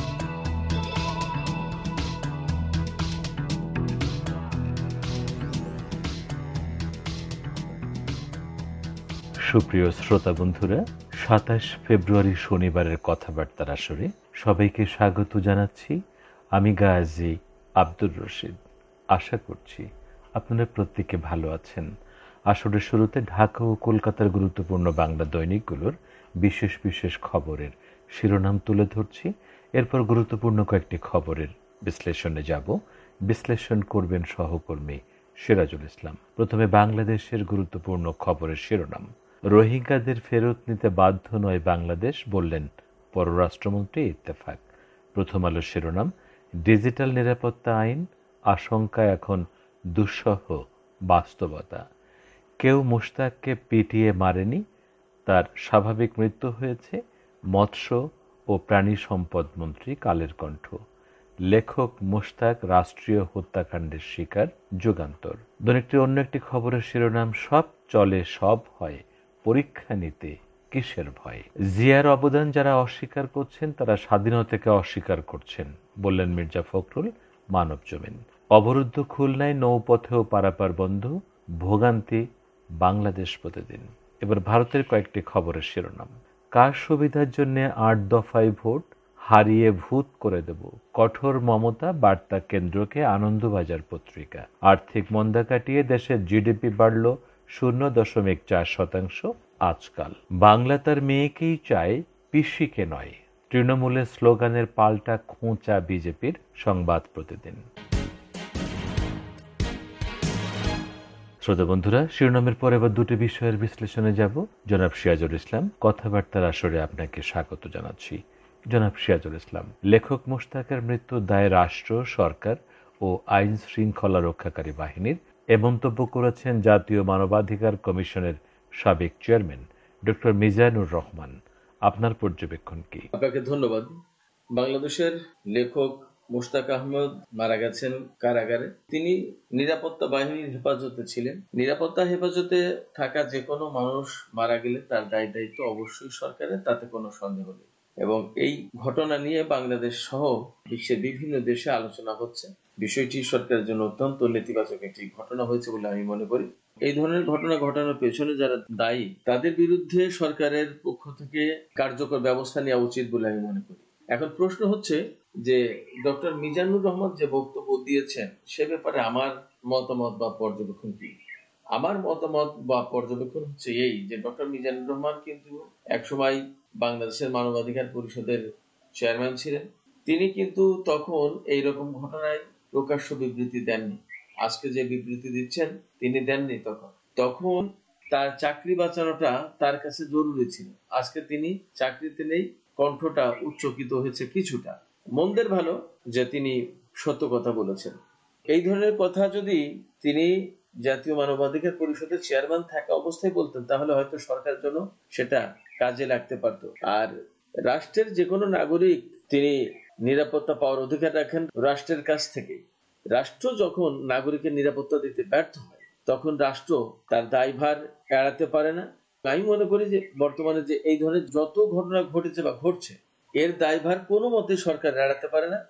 সুপ্রিয় শ্রোতা বন্ধুরা, সাতাশ ফেব্রুয়ারি শনিবারের কথাবার্তার আসরে সবাইকে স্বাগত জানাচ্ছি। আমি গাজী আব্দুর রশিদ। আশা করছি আপনারা প্রত্যেকে ভালো আছেন। আসরের শুরুতে ঢাকা ও কলকাতার গুরুত্বপূর্ণ বাংলা দৈনিকগুলোর বিশেষ বিশেষ খবরের শিরোনাম তুলে ধরছি। এরপর গুরুত্বপূর্ণ কয়েকটি খবরের বিশ্লেষণে যাব। বিশ্লেষণ করবেন সহকর্মী সিরাজুল ইসলাম। প্রথমে বাংলাদেশের গুরুত্বপূর্ণ খবরের শিরোনাম। রোহিঙ্গাদের ফেরত নিতে বাধ্য নয় বাংলাদেশ, বললেন পররাষ্ট্রমন্ত্রী ইত্তেফাক। প্রথম আলো শিরোনাম, ডিজিটাল নিরাপত্তা আইন আশঙ্কা এখন দুঃসহ বাস্তবতা। কেউ মুশতাককে পিটিয়ে মারেনি, তার স্বাভাবিক মৃত্যু হয়েছে। মৎস্য ও প্রাণী সম্পদ মন্ত্রী কালের কণ্ঠ। লেখক মুশতাক রাষ্ট্রীয় হত্যাকাণ্ডের শিকার, যুগান্তর। দৈনিকটির অন্য একটি খবরের শিরোনাম, সব চলে সব হয়, পরীক্ষা নিতে কিসের ভয়। জিয়ার অবদান যারা অস্বীকার করছেন তারা স্বাধীনতাকে অস্বীকার করছেন, বললেন মির্জা ফখরুল, মানব জমিন। অবরুদ্ধ খুলনায় নৌপথেও পারাপার বন্ধ, ভোগান্তি বাংলাদেশ প্রতিদিন। এবার ভারতের কয়েকটি খবরের শিরোনাম। কার সুবিধার জন্য আট দফায় ভোট, হারিয়ে ভূত করে দেব, কঠোর মমতা বার্তা কেন্দ্রকে আনন্দবাজার পত্রিকা। আর্থিক মন্দা কাটিয়ে দেশের জিডিপি বাড়ল শূন্য দশমিক চার শতাংশ। আজকাল। বাংলা তার মেয়েকেই চায়, পিসিকে নয়। তৃণমূলের স্লোগানের পাল্টা খোঁচা বিজেপির। সংবাদ প্রতিদিন। শ্রোতা বন্ধুরা, শিরোনামের পর এবার দুটি বিষয়ের বিশ্লেষণে যাব। জনাব সিরাজুল ইসলাম কথাবার্তার আসরে আপনাকে স্বাগত জানাচ্ছি। জনাব সিরাজুল ইসলাম, লেখক মোশতাকের মৃত্যু দায় রাষ্ট্র, সরকার ও আইন শৃঙ্খলা রক্ষাকারী বাহিনীর, এ মন্তব্য করেছেন জাতীয় মানবাধিকার কমিশনের সাবেক চেয়ারম্যান ডক্টর মিজানুর রহমান। আপনার পর্যবেক্ষণ কি? আপনাকে ধন্যবাদ। বাংলাদেশের লেখক মোশতাক আহমদ মারা গেছেন কারাগারে। তিনি নিরাপত্তা বাহিনীর হেফাজতে ছিলেন। নিরাপত্তা হেফাজতে থাকা যে কোনো মানুষ মারা গেলে তার দায় দায়িত্ব অবশ্যই সরকারের, তাতে কোনো সন্দেহ নেই। এবং এই ঘটনা নিয়ে বাংলাদেশ সহ বিশ্বের বিভিন্ন দেশে আলোচনা হচ্ছে। বিষয়টি সরকারের জন্য অত্যন্ত নেতিবাচক একটি ঘটনা হয়েছে বলে আমি মনে করি। এই ধরনের ঘটনা ঘটানোর পেছনে যারা দায়ী, তাদের বিরুদ্ধে সরকারের পক্ষ থেকে কার্যকর ব্যবস্থা নেওয়া উচিত বলে আমি মনে করি। এখন প্রশ্ন হচ্ছে যে ডক্টর মিজানুর রহমান যে বক্তব্য দিয়েছেন সে ব্যাপারে আমার মতামত বা পর্যবেক্ষণ কি? আমার মতামত বা পর্যবেক্ষণ হচ্ছে এই যে ডক্টর মিজানুর রহমান কিন্তু একসময় বাংলাদেশের মানবাধিকার পরিষদের চেয়ারম্যান ছিলেন। তিনি কিন্তু তখন এইরকম ঘটনায় প্রকাশ্য বিবৃতি দেননি। আজকে যে বিবৃতি দিচ্ছেন তিনি দেননি। তখন তখন তার চাকরি বাঁচানোটা তার কাছে জরুরি ছিল। আজকে তিনি চাকরিতে নেই, কণ্ঠটা উচ্চকিত হয়েছে কিছুটা। মন্দের ভালো যে তিনি সত্য কথা বলেছেন। এই ধরনের কথা যদি তিনি জাতীয় মানবাধিকার পরিষদের চেয়ারম্যান থাকা অবস্থায় বলতেন তাহলে হয়তো সরকারের জন্য সেটা কাজে লাগতে পারত। আর রাষ্ট্রের যে কোনো নাগরিক তিনি নিরাপত্তা পাওয়ার অধিকার রাখেন রাষ্ট্রের কাছ থেকে। রাষ্ট্র যখন নাগরিকের নিরাপত্তা দিতে ব্যর্থ হয় তখন রাষ্ট্র তার দায়ভার এড়াতে পারে না। আমি মনে করি যে বর্তমানে যে এই ধরনের যত ঘটনা ঘটেছে বা ঘটছে এর দায়ভার কোনো মতে সরকার এড়াতে পারে না।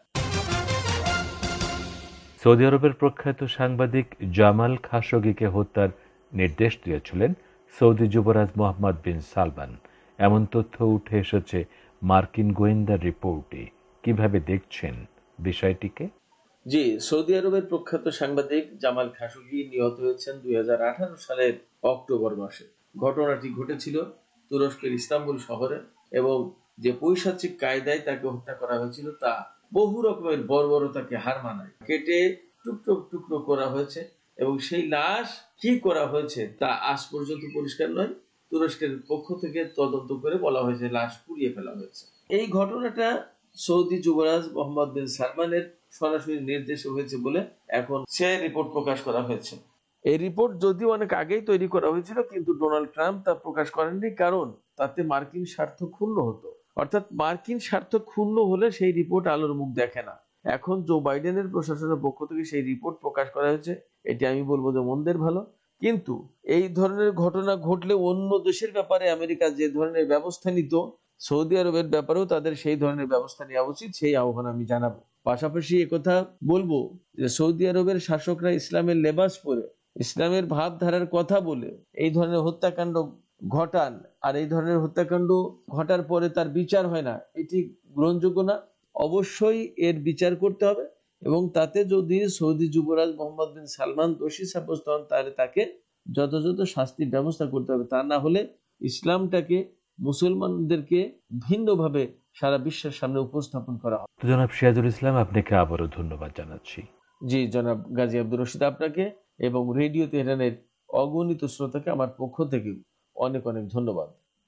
সৌদি আরবের প্রখ্যাত সাংবাদিক জামাল খাশোগিকে হত্যার নির্দেশ দিয়েছিলেন সৌদি যুবরাজ মোহাম্মদ বিন সালমান। এমন তথ্য উঠে এসেছে মার্কিন গোয়েন্দা রিপোর্টে। কিভাবে দেখছেন বিষয়টিকে? জি, সৌদি আরবের প্রখ্যাত সাংবাদিক জামাল খাশোগি নিহত হয়েছেন দুই হাজার আঠারো সালের অক্টোবর মাসে। ঘটনাটি ঘটেছিল তুরস্কের ইস্তাম্বুল শহরে এবং যে পৈশাচিক কায়দায় তাকে হত্যা করা হয়েছিল তা বহু রকমের বর্বরতাকে হার মানায়। কেটে টুকরো টুকরো করা হয়েছে এবং সেই লাশ কি করা হয়েছে তা আজ পর্যন্ত পরিষ্কার নয়। তুরস্কের পক্ষ থেকে তদন্ত করে বলা হয়েছে লাশ পুড়িয়ে ফেলা হয়েছে। এই ঘটনাটা সৌদি যুবরাজ মোহাম্মদ বিন সালমানের সরাসরি নির্দেশে হয়েছে বলে এখন সে রিপোর্ট প্রকাশ করা হয়েছে। এই রিপোর্ট যদিও অনেক আগেই তৈরি করা হয়েছিল কিন্তু ডোনাল্ড ট্রাম্প তা প্রকাশ করেননি, কারণ তাতে মার্কিন স্বার্থ ক্ষুণ্ণ হতো। অর্থাৎ মার্কিন স্বার্থ ক্ষুণ্ণ হলে সেই রিপোর্ট আলোর মুখ দেখে না। এখন জো বাইডেনের প্রশাসনের পক্ষ থেকে সেই রিপোর্ট প্রকাশ করা হয়েছে, এটি আমি বলবো যে মন্দের ভালো। কিন্তু এই ধরনের ঘটনা ঘটলে অন্য দেশের ব্যাপারে আমেরিকা যে ধরনের ব্যবস্থা নিত, সৌদি আরবের ব্যাপারেও তাদের সেই ধরনের ব্যবস্থা নেওয়া উচিত, সেই আহ্বান আমি জানাবো। পাশাপাশি একথা বলবো যে সৌদি আরবের শাসকরা ইসলামের লেবাস পরে ইসলামের ভাবধারার কথা বলে এই ধরনের হত্যাকাণ্ড ঘটান, আর এই ধরনের হত্যাকাণ্ড ঘটার পরে তার বিচার হয় না, এটি গ্রহণযোগ্য না। অবশ্যই এর বিচার করতে হবে এবং তাতে যদি সৌদি যুবরাজ মোহাম্মদ বিন সালমান দোষী সাব্যস্ত হন তাহলে তাকে যথাযথ শাস্তির ব্যবস্থা করতে হবে। তা না হলে ইসলামটাকে, মুসলমানদেরকে ভিন্নভাবে সারা বিশ্বের সামনে উপস্থাপন করা হবে। জনাব সিরাজুল ইসলাম, আপনাকে আবারও ধন্যবাদ জানাচ্ছি। জি জনাব গাজী আব্দুর রশিদ, আপনাকে এবং রেডিও তেহরানের অগণিত শ্রোতাকে আমার পক্ষ থেকে অনেক অনেক ধন্যবাদ।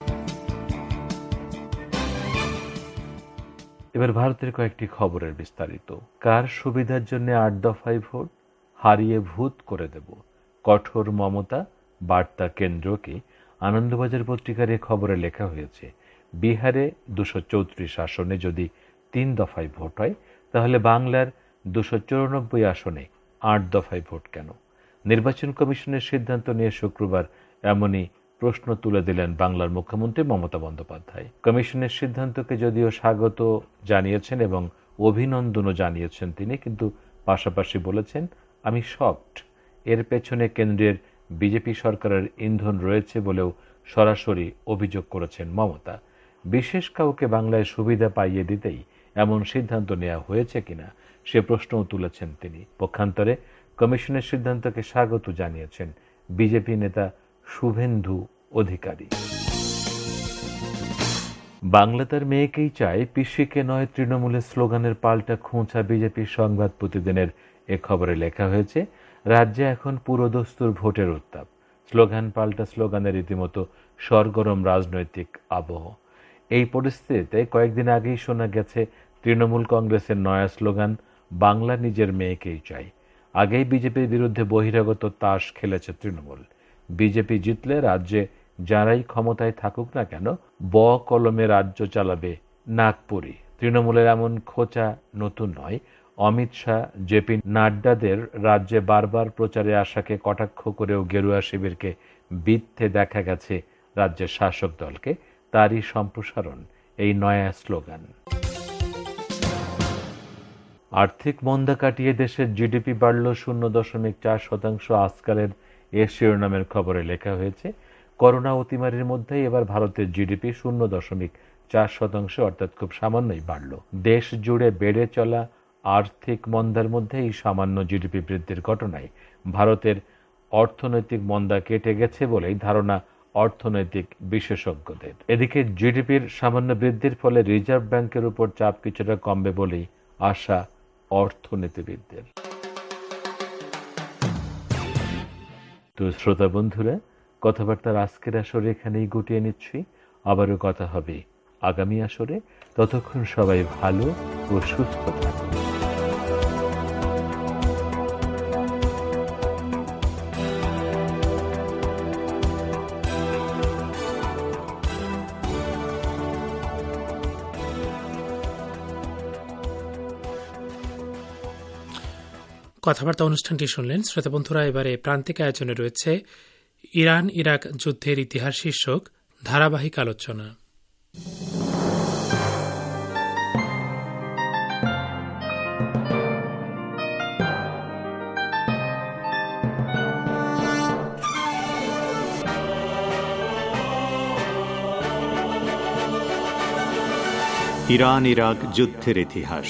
এবার ভারতের কয়েকটি খবরের বিস্তারিত। কার সুবিধার জন্য আট দফায় ভোট? হারিয়ে ভূত করে দেব, কঠোর মমতা বার্তা কেন্দ্রকে। আনন্দবাজার পত্রিকার এ খবরে লেখা হয়েছে, বিহারে দুশো চৌত্রিশ আসনে যদি তিন দফায় ভোট হয় তাহলে বাংলার দুশো চৌরানব্বই আসনে আট দফায় ভোট কেন? নির্বাচন কমিশনের সিদ্ধান্ত নিয়ে শুক্রবার এমনই প্রশ্ন তুলে দিলেন বাংলার মুখ্যমন্ত্রী মমতা বন্দ্যোপাধ্যায়। কমিশনের সিদ্ধান্তকে যদিও স্বাগত জানিয়েছেন এবং অভিনন্দনও জানিয়েছেন তিনি, কিন্তু পাশাপাশি বলেছেন আমি শকড। এর পেছনে কেন্দ্রের বিজেপি সরকারের ইন্ধন রয়েছে বলেও সরাসরি অভিযোগ করেছেন মমতা। বিশেষ কাউকে বাংলায় সুবিধা পাইয়ে দিতেই এমন সিদ্ধান্ত নেওয়া হয়েছে কিনা সে প্রশ্নও তুলেছেন তিনি। পক্ষান্তরে কমিশনের সিদ্ধান্তকে স্বাগত জানিয়েছেন বিজেপি নেতা শুভেন্দু অধিকারী। বাংলা তার মেয়েকেই চায়, পিসিকে নয় তৃণমূলের স্লোগানের পাল্টা খোঁচা বিজেপির সংবাদ প্রতিদিনের এ খবরে লেখা হয়েছে, রাজ্যে এখন পুরোদস্তুর ভোটের উত্তাপ। স্লোগান পাল্টা স্লোগানের রীতিমতো সরগরম রাজনৈতিক আবহ। এই পরিস্থিতিতে কয়েকদিন আগেই শোনা গেছে তৃণমূল কংগ্রেসের নয়া স্লোগান বাংলা নিজের মেয়েকেই চাই। আগেই বিজেপির বিরুদ্ধে বহিরাগত তাস খেলেছে তৃণমূল। বিজেপি জিতলে রাজ্যে যারাই ক্ষমতায় থাকুক না কেন, ব কলমে রাজ্য চালাবে নাগপুরি। তৃণমূলের এমন খোঁচা নতুন নয়। অমিত শাহ, জেপি নাড্ডাদের রাজ্যে বারবার প্রচারে আসাকে কটাক্ষ করেও গেরুয়া শিবিরকে বিদ্ধে দেখা গেছে রাজ্যের শাসক দলকে। তারই সম্প্রসারণ এই নয়া স্লোগান। আর্থিক মন্দা কাটিয়ে দেশের জিডিপি বাড়ল শূন্য দশমিক চার শতাংশ। আজকালের এ শিরোনামের খবরে লেখা হয়েছে, করোনা অতিমারির মধ্যেই এবার ভারতের জিডিপি শূন্য দশমিক চার শতাংশ, অর্থাৎ খুব সামান্যই বাড়ল। দেশ জুড়ে বেড়ে চলা আর্থিক মন্দার মধ্যে এই সামান্য জিডিপি বৃদ্ধির ঘটনায় ভারতের অর্থনৈতিক মন্দা কেটে গেছে বলেই ধারণা অর্থনৈতিক বিশেষজ্ঞদের। এদিকে জিডিপির সামান্য বৃদ্ধির ফলে রিজার্ভ ব্যাংকের উপর চাপ কিছুটা কমবে বলেই আশা অর্থনীতিবিদদের। তো শ্রোতা বন্ধুরা, কথাবার্তার আজকের আসরে এখানেই গুটিয়ে নিচ্ছি। আবারও কথা হবে আগামী আসরে। ততক্ষণ সবাই ভালো ও সুস্থ থাকুন। কথাবার্তা অনুষ্ঠানটি শুনলেন শ্রোতা বন্ধুরা। এবারে প্রান্তিক আয়োজনে রয়েছে ইরান ইরাক যুদ্ধের ইতিহাস শীর্ষক ধারাবাহিক আলোচনা। ইরান ইরাক যুদ্ধের ইতিহাস।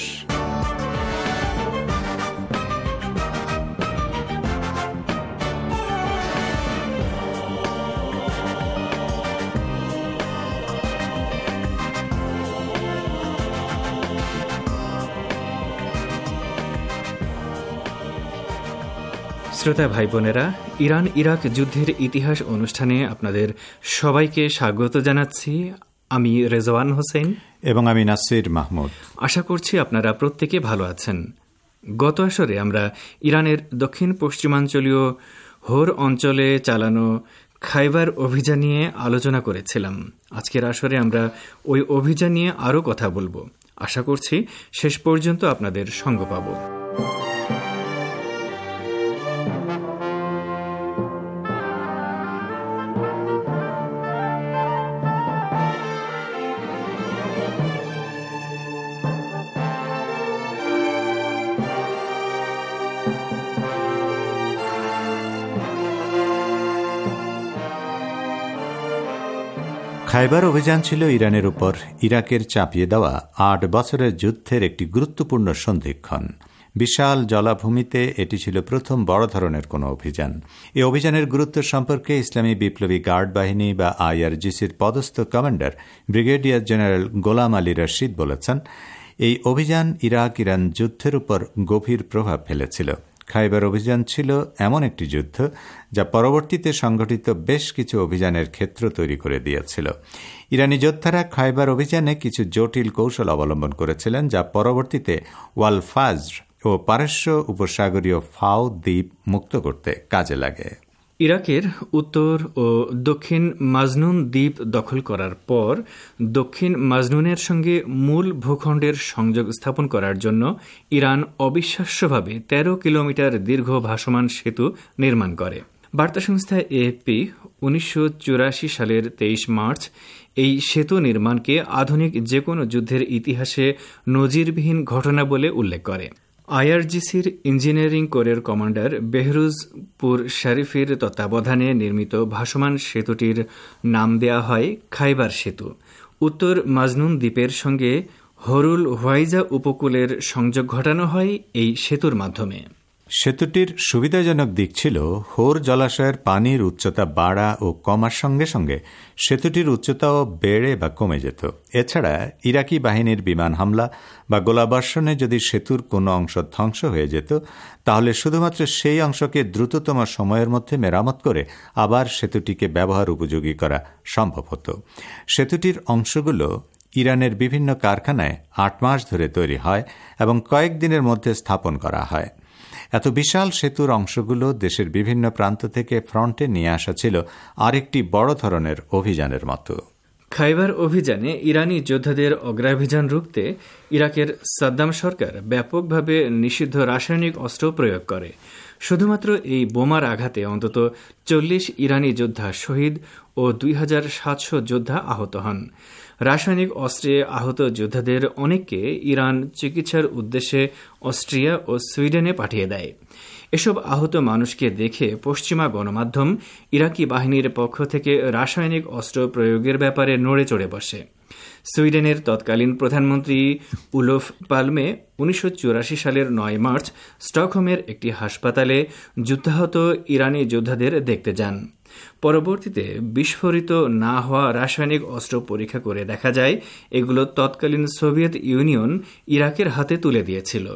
শ্রোতা ভাই বোনেরা, ইরান ইরাক যুদ্ধের ইতিহাস অনুষ্ঠানে আপনাদের সবাইকে স্বাগত জানাচ্ছি। আমি রেজওয়ান হোসেন এবং আমি নাসির মাহমুদ। আশা করছি আপনারা প্রত্যেকে ভালো আছেন। গত আসরে আমরা ইরানের দক্ষিণ পশ্চিমাঞ্চলীয় হোর অঞ্চলে চালানো খাইবার অভিযান নিয়ে আলোচনা করেছিলাম। আজকের আসরে আমরা ওই অভিযান নিয়ে আরও কথা বলবো। আশা করছি শেষ পর্যন্ত আপনাদের সঙ্গ পাব। খাইবার অভিযান ছিল ইরানের উপর ইরাকের চাপিয়ে দেওয়া আট বছরের যুদ্ধের একটি গুরুত্বপূর্ণ সন্ধিক্ষণ। বিশাল জলাভূমিতে এটি ছিল প্রথম বড় ধরনের কোনো অভিযান। এই অভিযানের গুরুত্ব সম্পর্কে ইসলামী বিপ্লবী গার্ড বাহিনী বা আইআরজিসির পদস্থ commander brigadier general Gholam Ali Rashid বলেছেন, এই অভিযান ইরাক ইরান যুদ্ধের উপর গভীর প্রভাব ফেলেছিল। খাইবার অভিযান ছিল এমন একটি যুদ্ধ যা পরবর্তীতে সংঘটিত বেশ কিছু অভিযানের ক্ষেত্র তৈরি করে দিয়েছিল। ইরানি যোদ্ধারা খাইবার অভিযানে কিছু জটিল কৌশল অবলম্বন করেছিলেন, যা পরবর্তীতে ওয়াল ফাজর ও পারস্য উপসাগরীয় ফাও দ্বীপ মুক্ত করতে কাজে লাগে। ইরাকের উত্তর ও দক্ষিণ মাজনুন দ্বীপ দখল করার পর দক্ষিণ মাজনুনের সঙ্গে মূল ভূখণ্ডের সংযোগ স্থাপন করার জন্য ইরান অবিশ্বাস্যভাবে তেরো কিলোমিটার দীর্ঘ ভাসমান সেতু নির্মাণ করে। বার্তা সংস্থা এএফপি উনিশশো চুরাশি সালের তেইশ মার্চ এই সেতু নির্মাণকে আধুনিক যে কোনো যুদ্ধের ইতিহাসে নজিরবিহীন ঘটনা বলে উল্লেখ করে। আইআরজিসির ইঞ্জিনিয়ারিং কোরের কমান্ডার বেহরুজ পুর শরীফের তত্ত্বাবধানে নির্মিত ভাসমান সেতুটির নাম দেয়া হয় খাইবার সেতু। উত্তর মাজনুন দ্বীপের সঙ্গে হরুল হোয়াইজা উপকূলের সংযোগ ঘটানো হয় এই সেতুর মাধ্যমে। সেতুটির সুবিধাজনক দিক ছিল হোর জলাশয়ের পানির উচ্চতা বাড়া ও কমার সঙ্গে সঙ্গে সেতুটির উচ্চতাও বেড়ে বা কমে যেত। এছাড়া ইরাকি বাহিনীর বিমান হামলা বা গোলাবর্ষণে যদি সেতুর কোনো অংশ ধ্বংস হয়ে যেত, তাহলে শুধুমাত্র সেই অংশকে দ্রুততম সময়ের মধ্যে মেরামত করে আবার সেতুটিকে ব্যবহার উপযোগী করা সম্ভব হতো। সেতুটির অংশগুলো ইরানের বিভিন্ন কারখানায় আট মাস ধরে তৈরি হয় এবং কয়েকদিনের মধ্যে স্থাপন করা হয়। এত বিশাল সেতুর অংশগুলো দেশের বিভিন্ন প্রান্ত থেকে ফ্রন্টে নিয়ে আসা ছিল আরেকটি বড় ধরনের অভিযানের মতো। খাইবার অভিযানে ইরানি যোদ্ধাদের অগ্রাভিযান রুখতে ইরাকের সাদ্দাম সরকার ব্যাপকভাবে নিষিদ্ধ রাসায়নিক অস্ত্র প্রয়োগ করে। শুধুমাত্র এই বোমার আঘাতে অন্তত চল্লিশ ইরানি যোদ্ধা শহীদ ও দুই হাজার সাতশো যোদ্ধা আহত হন। রাসায়নিক অস্ত্রে আহত যোদ্ধাদের অনেককে ইরান চিকিৎসার উদ্দেশ্যে অস্ট্রিয়া ও সুইডেনে পাঠিয়ে দেয়। এসব আহত মানুষকে দেখে পশ্চিমা গণমাধ্যম ইরাকি বাহিনীর পক্ষ থেকে রাসায়নিক অস্ত্র প্রয়োগের ব্যাপারে নড়ে চড়ে বসে। সুইডেনের তৎকালীন প্রধানমন্ত্রী উলোফ পালমে উনিশশো চুরাশি সালের নয় মার্চ স্টকহোমের একটি হাসপাতালে যুদ্ধাহত ইরানি যোদ্ধাদের দেখতে যান। পরবর্তীতে বিস্ফোরিত না হওয়া রাসায়নিক অস্ত্র পরীক্ষা করে দেখা যায় এগুলো তৎকালীন সোভিয়েত ইউনিয়ন ইরাকের হাতে তুলে দিয়েছিল।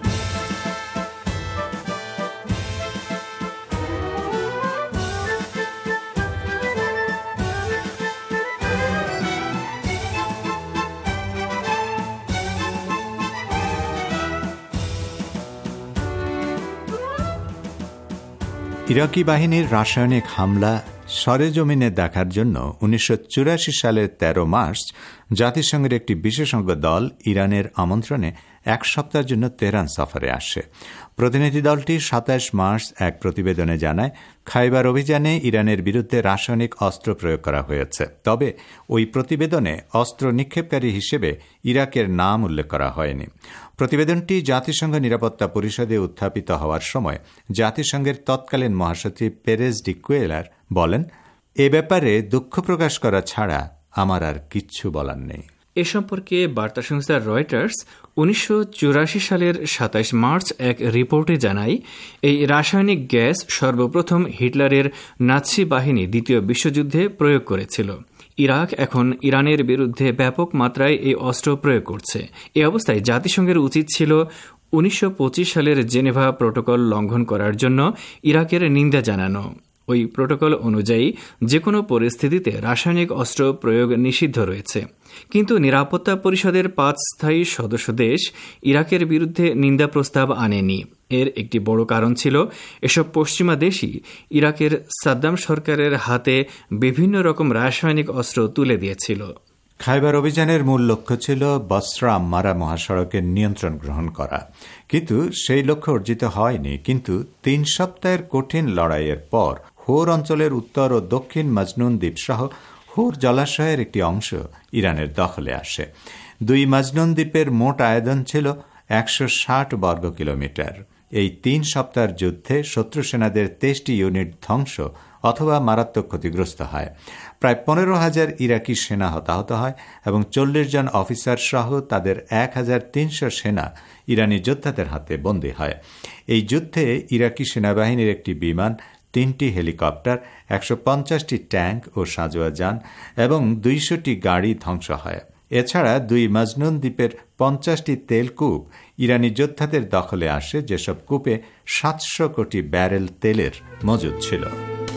ইরাকি বাহিনীর রাসায়নিক হামলা সরেজমিনে দেখার জন্য উনিশশো চুরাশি সালের তেরো মার্চ জাতিসংঘের একটি বিশেষজ্ঞ দল ইরানের আমন্ত্রণে এক সপ্তাহের জন্য তেহরান সফরে আসে। প্রতিনিধি দলটি সাতাশ মার্চ এক প্রতিবেদনে জানায়, খাইবার অভিযানে ইরানের বিরুদ্ধে রাসায়নিক অস্ত্র প্রয়োগ করা হয়েছে। তবে ওই প্রতিবেদনে অস্ত্র নিক্ষেপকারী হিসেবে ইরাকের নাম উল্লেখ করা হয়নি। প্রতিবেদনটি জাতিসংঘ নিরাপত্তা পরিষদে উত্থাপিত হওয়ার সময় জাতিসংঘের তৎকালীন মহাসচিব পেরেজ ডি কুয়েলার বলেন, এ ব্যাপারে দুঃখ প্রকাশ করা ছাড়া আমার আর কিচ্ছু বলার নেই। এ সম্পর্কে বার্তা সংস্থা রয়টার্স উনিশশো চুরাশি সালের সাতাইশ মার্চ এক রিপোর্টে জানায়, এই রাসায়নিক গ্যাস সর্বপ্রথম হিটলারের নাৎসি বাহিনী দ্বিতীয় বিশ্বযুদ্ধে প্রয়োগ করেছিল। ইরাক এখন ইরানের বিরুদ্ধে ব্যাপক মাত্রায় এই অস্ত্র প্রয়োগ করছে। এ অবস্থায় জাতিসংঘের উচিত ছিল উনিশশো পঁচিশ সালের জেনেভা প্রোটোকল লঙ্ঘন করার জন্য ইরাকের নিন্দা জানানো। ওই প্রোটোকল অনুযায়ী যে কোনো পরিস্থিতিতে রাসায়নিক অস্ত্র প্রয়োগ নিষিদ্ধ রয়েছে। কিন্তু নিরাপত্তা পরিষদের পাঁচ স্থায়ী সদস্য দেশ ইরাকের বিরুদ্ধে নিন্দা প্রস্তাব আনেনি। এর একটি বড় কারণ ছিল এসব পশ্চিমা দেশই ইরাকের সাদ্দাম সরকারের হাতে বিভিন্ন রকম রাসায়নিক অস্ত্র তুলে দিয়েছিল। খাইবার অভিযানের মূল লক্ষ্য ছিল বসরা আম্মারা মহাসড়কের নিয়ন্ত্রণ গ্রহণ করা, কিন্তু সেই লক্ষ্য অর্জিত হয়নি। কিন্তু তিন সপ্তাহের কঠিন লড়াইয়ের পর হোর অঞ্চলের উত্তর ও দক্ষিণ মাজনুন দ্বীপ সহ হোর জলাশয়ের একটি অংশ ইরানের দখলে আসে। দুই মাজনুন দ্বীপের মোট আয়তন ছিল একশো ষাট বর্গ কিলোমিটার। এই তিন সপ্তাহের যুদ্ধে শত্রু সেনাদের তেইশটি ইউনিট ধ্বংস অথবা মারাত্মক ক্ষতিগ্রস্ত হয়। প্রায় পনেরো হাজার ইরাকি সেনা হতাহত হয় এবং চল্লিশ জন অফিসার সহ তাদের এক হাজার তিনশো সেনা ইরানি যোদ্ধাদের হাতে বন্দী হয়। এই যুদ্ধে ইরাকি সেনাবাহিনীর একটি বিমান, তিনটি হেলিকপ্টার, একশো পঞ্চাশটি ট্যাঙ্ক ও সাঁজোয়া যান এবং দুইশোটি গাড়ি ধ্বংস হয়। এছাড়া দুই মাজনুন দ্বীপের পঞ্চাশটি তেলকূপ ইরানি যোদ্ধাদের দখলে আসে, যেসব কূপে সাতশো কোটি ব্যারেল তেলের মজুদ ছিল।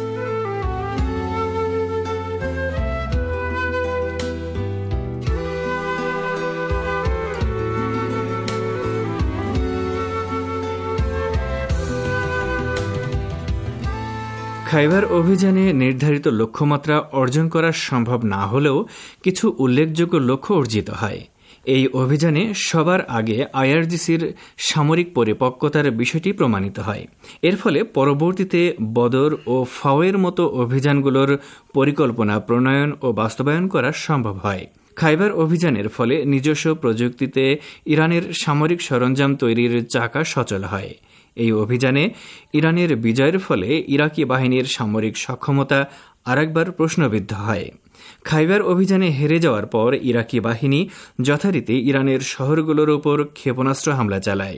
খাইবার অভিযানে নির্ধারিত লক্ষ্যমাত্রা অর্জন করা সম্ভব না হলেও কিছু উল্লেখযোগ্য লক্ষ্য অর্জিত হয়। এই অভিযানে সবার আগে আইআরজিসির সামরিক পরিপক্কতার বিষয়টি প্রমাণিত হয়। এর ফলে পরবর্তীতে বদর ও ফাওয়ের মতো অভিযানগুলোর পরিকল্পনা প্রণয়ন ও বাস্তবায়ন করা সম্ভব হয়। খাইবার অভিযানের ফলে নিজস্ব প্রযুক্তিতে ইরানের সামরিক সরঞ্জাম তৈরির চাকা সচল হয়। এই অভিযানে ইরানের বিজয়ের ফলে ইরাকি বাহিনীর সামরিক সক্ষমতা আরেকবার প্রশ্নবিদ্ধ হয়। খাইবার অভিযানে হেরে যাওয়ার পর ইরাকি বাহিনী যথারীতি ইরানের শহরগুলোর উপর ক্ষেপণাস্ত্র হামলা চালায়।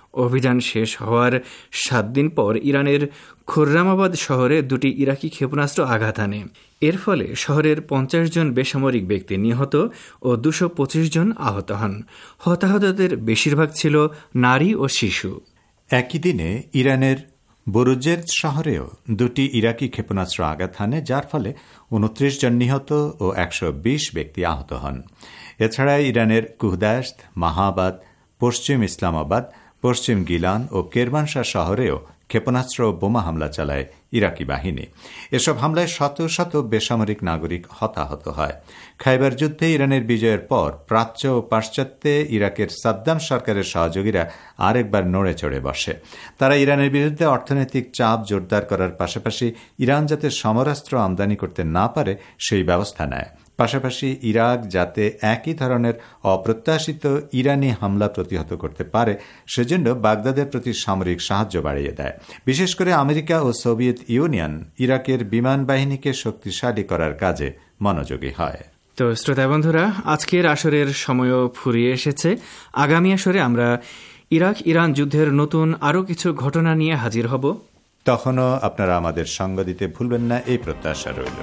অভিযান শেষ হওয়ার সাত দিন পর ইরানের খুররামাবাদ শহরে দুটি ইরাকি ক্ষেপণাস্ত্র আঘাত আনে। এর ফলে শহরের পঞ্চাশ জন বেসামরিক ব্যক্তি নিহত ও দুশো পঁচিশ জন আহত হন। হতাহতদের বেশিরভাগ ছিল নারী ও শিশু। একই দিনে ইরানের বুরুজের শহরেও দুটি ইরাকি ক্ষেপণাস্ত্র আঘাত হানে, যার ফলে উনত্রিশ জন নিহত ও একশো বিশ ব্যক্তি আহত হন। এছাড়া ইরানের কুহদাস্ত, মাহাবাদ, পশ্চিম ইসলামাবাদ, পশ্চিম গিলান ও কেরমানশাহ শহরেও ক্ষেপণাস্ত্র ও বোমা হামলা চালায় ইরাকি বাহিনী। এসব হামলায় শত শত বেসামরিক নাগরিক হতাহত হয়। খাইবার যুদ্ধে ইরানের বিজয়ের পর প্রাচ্য ও পাশ্চাত্যে ইরাকের সাদ্দাম সরকারের সহযোগীরা আরেকবার নড়ে চড়ে বসে। তারা ইরানের বিরুদ্ধে অর্থনৈতিক চাপ জোরদার করার পাশাপাশি ইরান যাতে সমরাস্ত্র আমদানি করতে না পারে সেই ব্যবস্থা নেয়। পাশাপাশি ইরাক যাতে একই ধরনের অপ্রত্যাশিত ইরানি হামলা প্রতিহত করতে পারে সেজন্য বাগদাদের প্রতি সামরিক সাহায্য বাড়িয়ে দেয়। বিশেষ করে আমেরিকা ও সোভিয়েত ইউনিয়ন ইরাকের বিমান বাহিনীকে শক্তিশালী করার কাজে মনোযোগী হয়। তো শ্রোতা বন্ধুরা, আজকের আসরের সময়ও ফুরিয়ে এসেছে। আগামী আসরে আমরা ইরাক ইরান যুদ্ধের নতুন আরও কিছু ঘটনা নিয়ে হাজির হব। তখনও আপনারা আমাদের সঙ্গ দিতে ভুলবেন না, এই প্রত্যাশা রইল।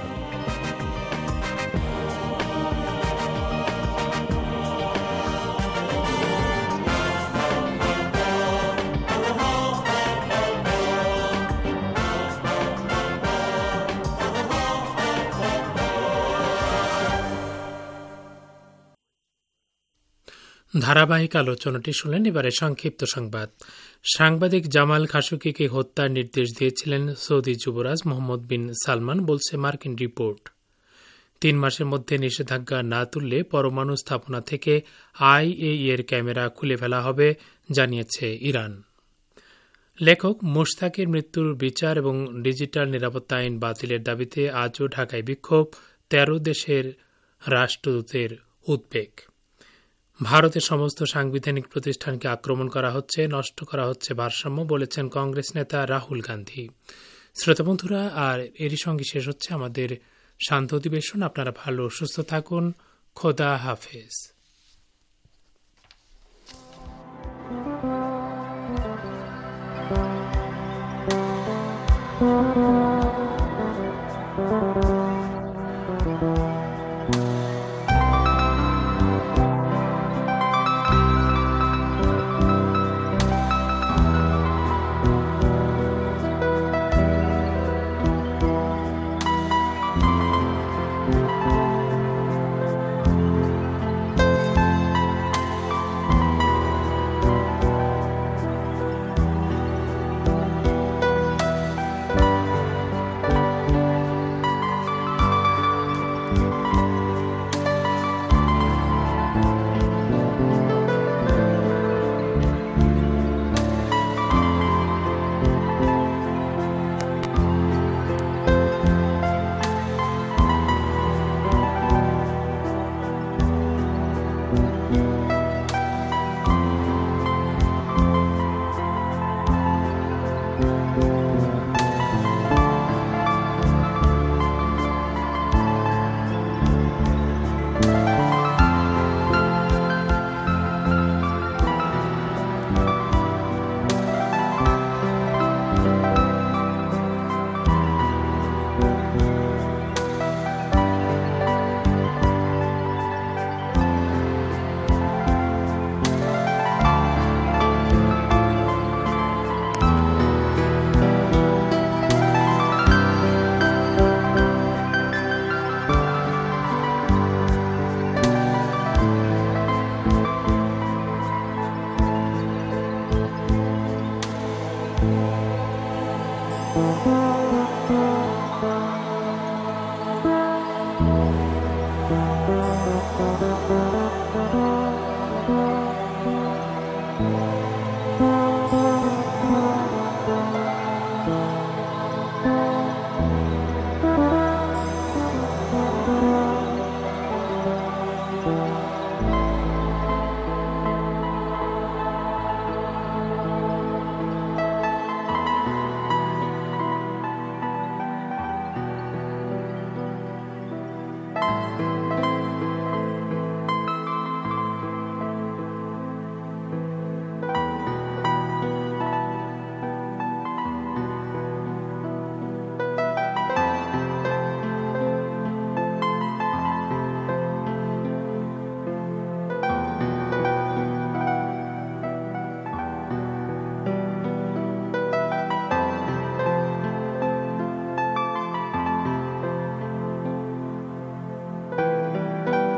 ধারাবাহিক আলোচনাটি শুনলেন। এবারে সংক্ষিপ্ত সংবাদ। সাংবাদিক জামাল খাশোগিকে হত্যার নির্দেশ দিয়েছিলেন সৌদি যুবরাজ মোহাম্মদ বিন সালমান, বলছে মার্কিন রিপোর্ট। তিন মাসের মধ্যে নিষেধাজ্ঞা না তুললে পরমাণু স্থাপনা থেকে আইএই এর ক্যামেরা খুলে ফেলা হবে, জানিয়েছে ইরান। লেখক মোশতাকের মৃত্যুর বিচার এবং ডিজিটাল নিরাপত্তা আইন বাতিলের দাবিতে আজও ঢাকায় বিক্ষোভ, তেরো দেশের রাষ্ট্রদূতের উদ্বেগ। ভারতের সমস্ত সাংবিধানিক প্রতিষ্ঠানকে আক্রমণ করা হচ্ছে, নষ্ট করা হচ্ছে ভারসাম্য, বলেছেন কংগ্রেস নেতা রাহুল গান্ধী। শ্রোতাবন্ধুরা, আর এরই সঙ্গে শেষ হচ্ছে আমাদের শান্ত অধিবেশন। আপনারা ভালো সুস্থ থাকুন। খোদা হাফেজ।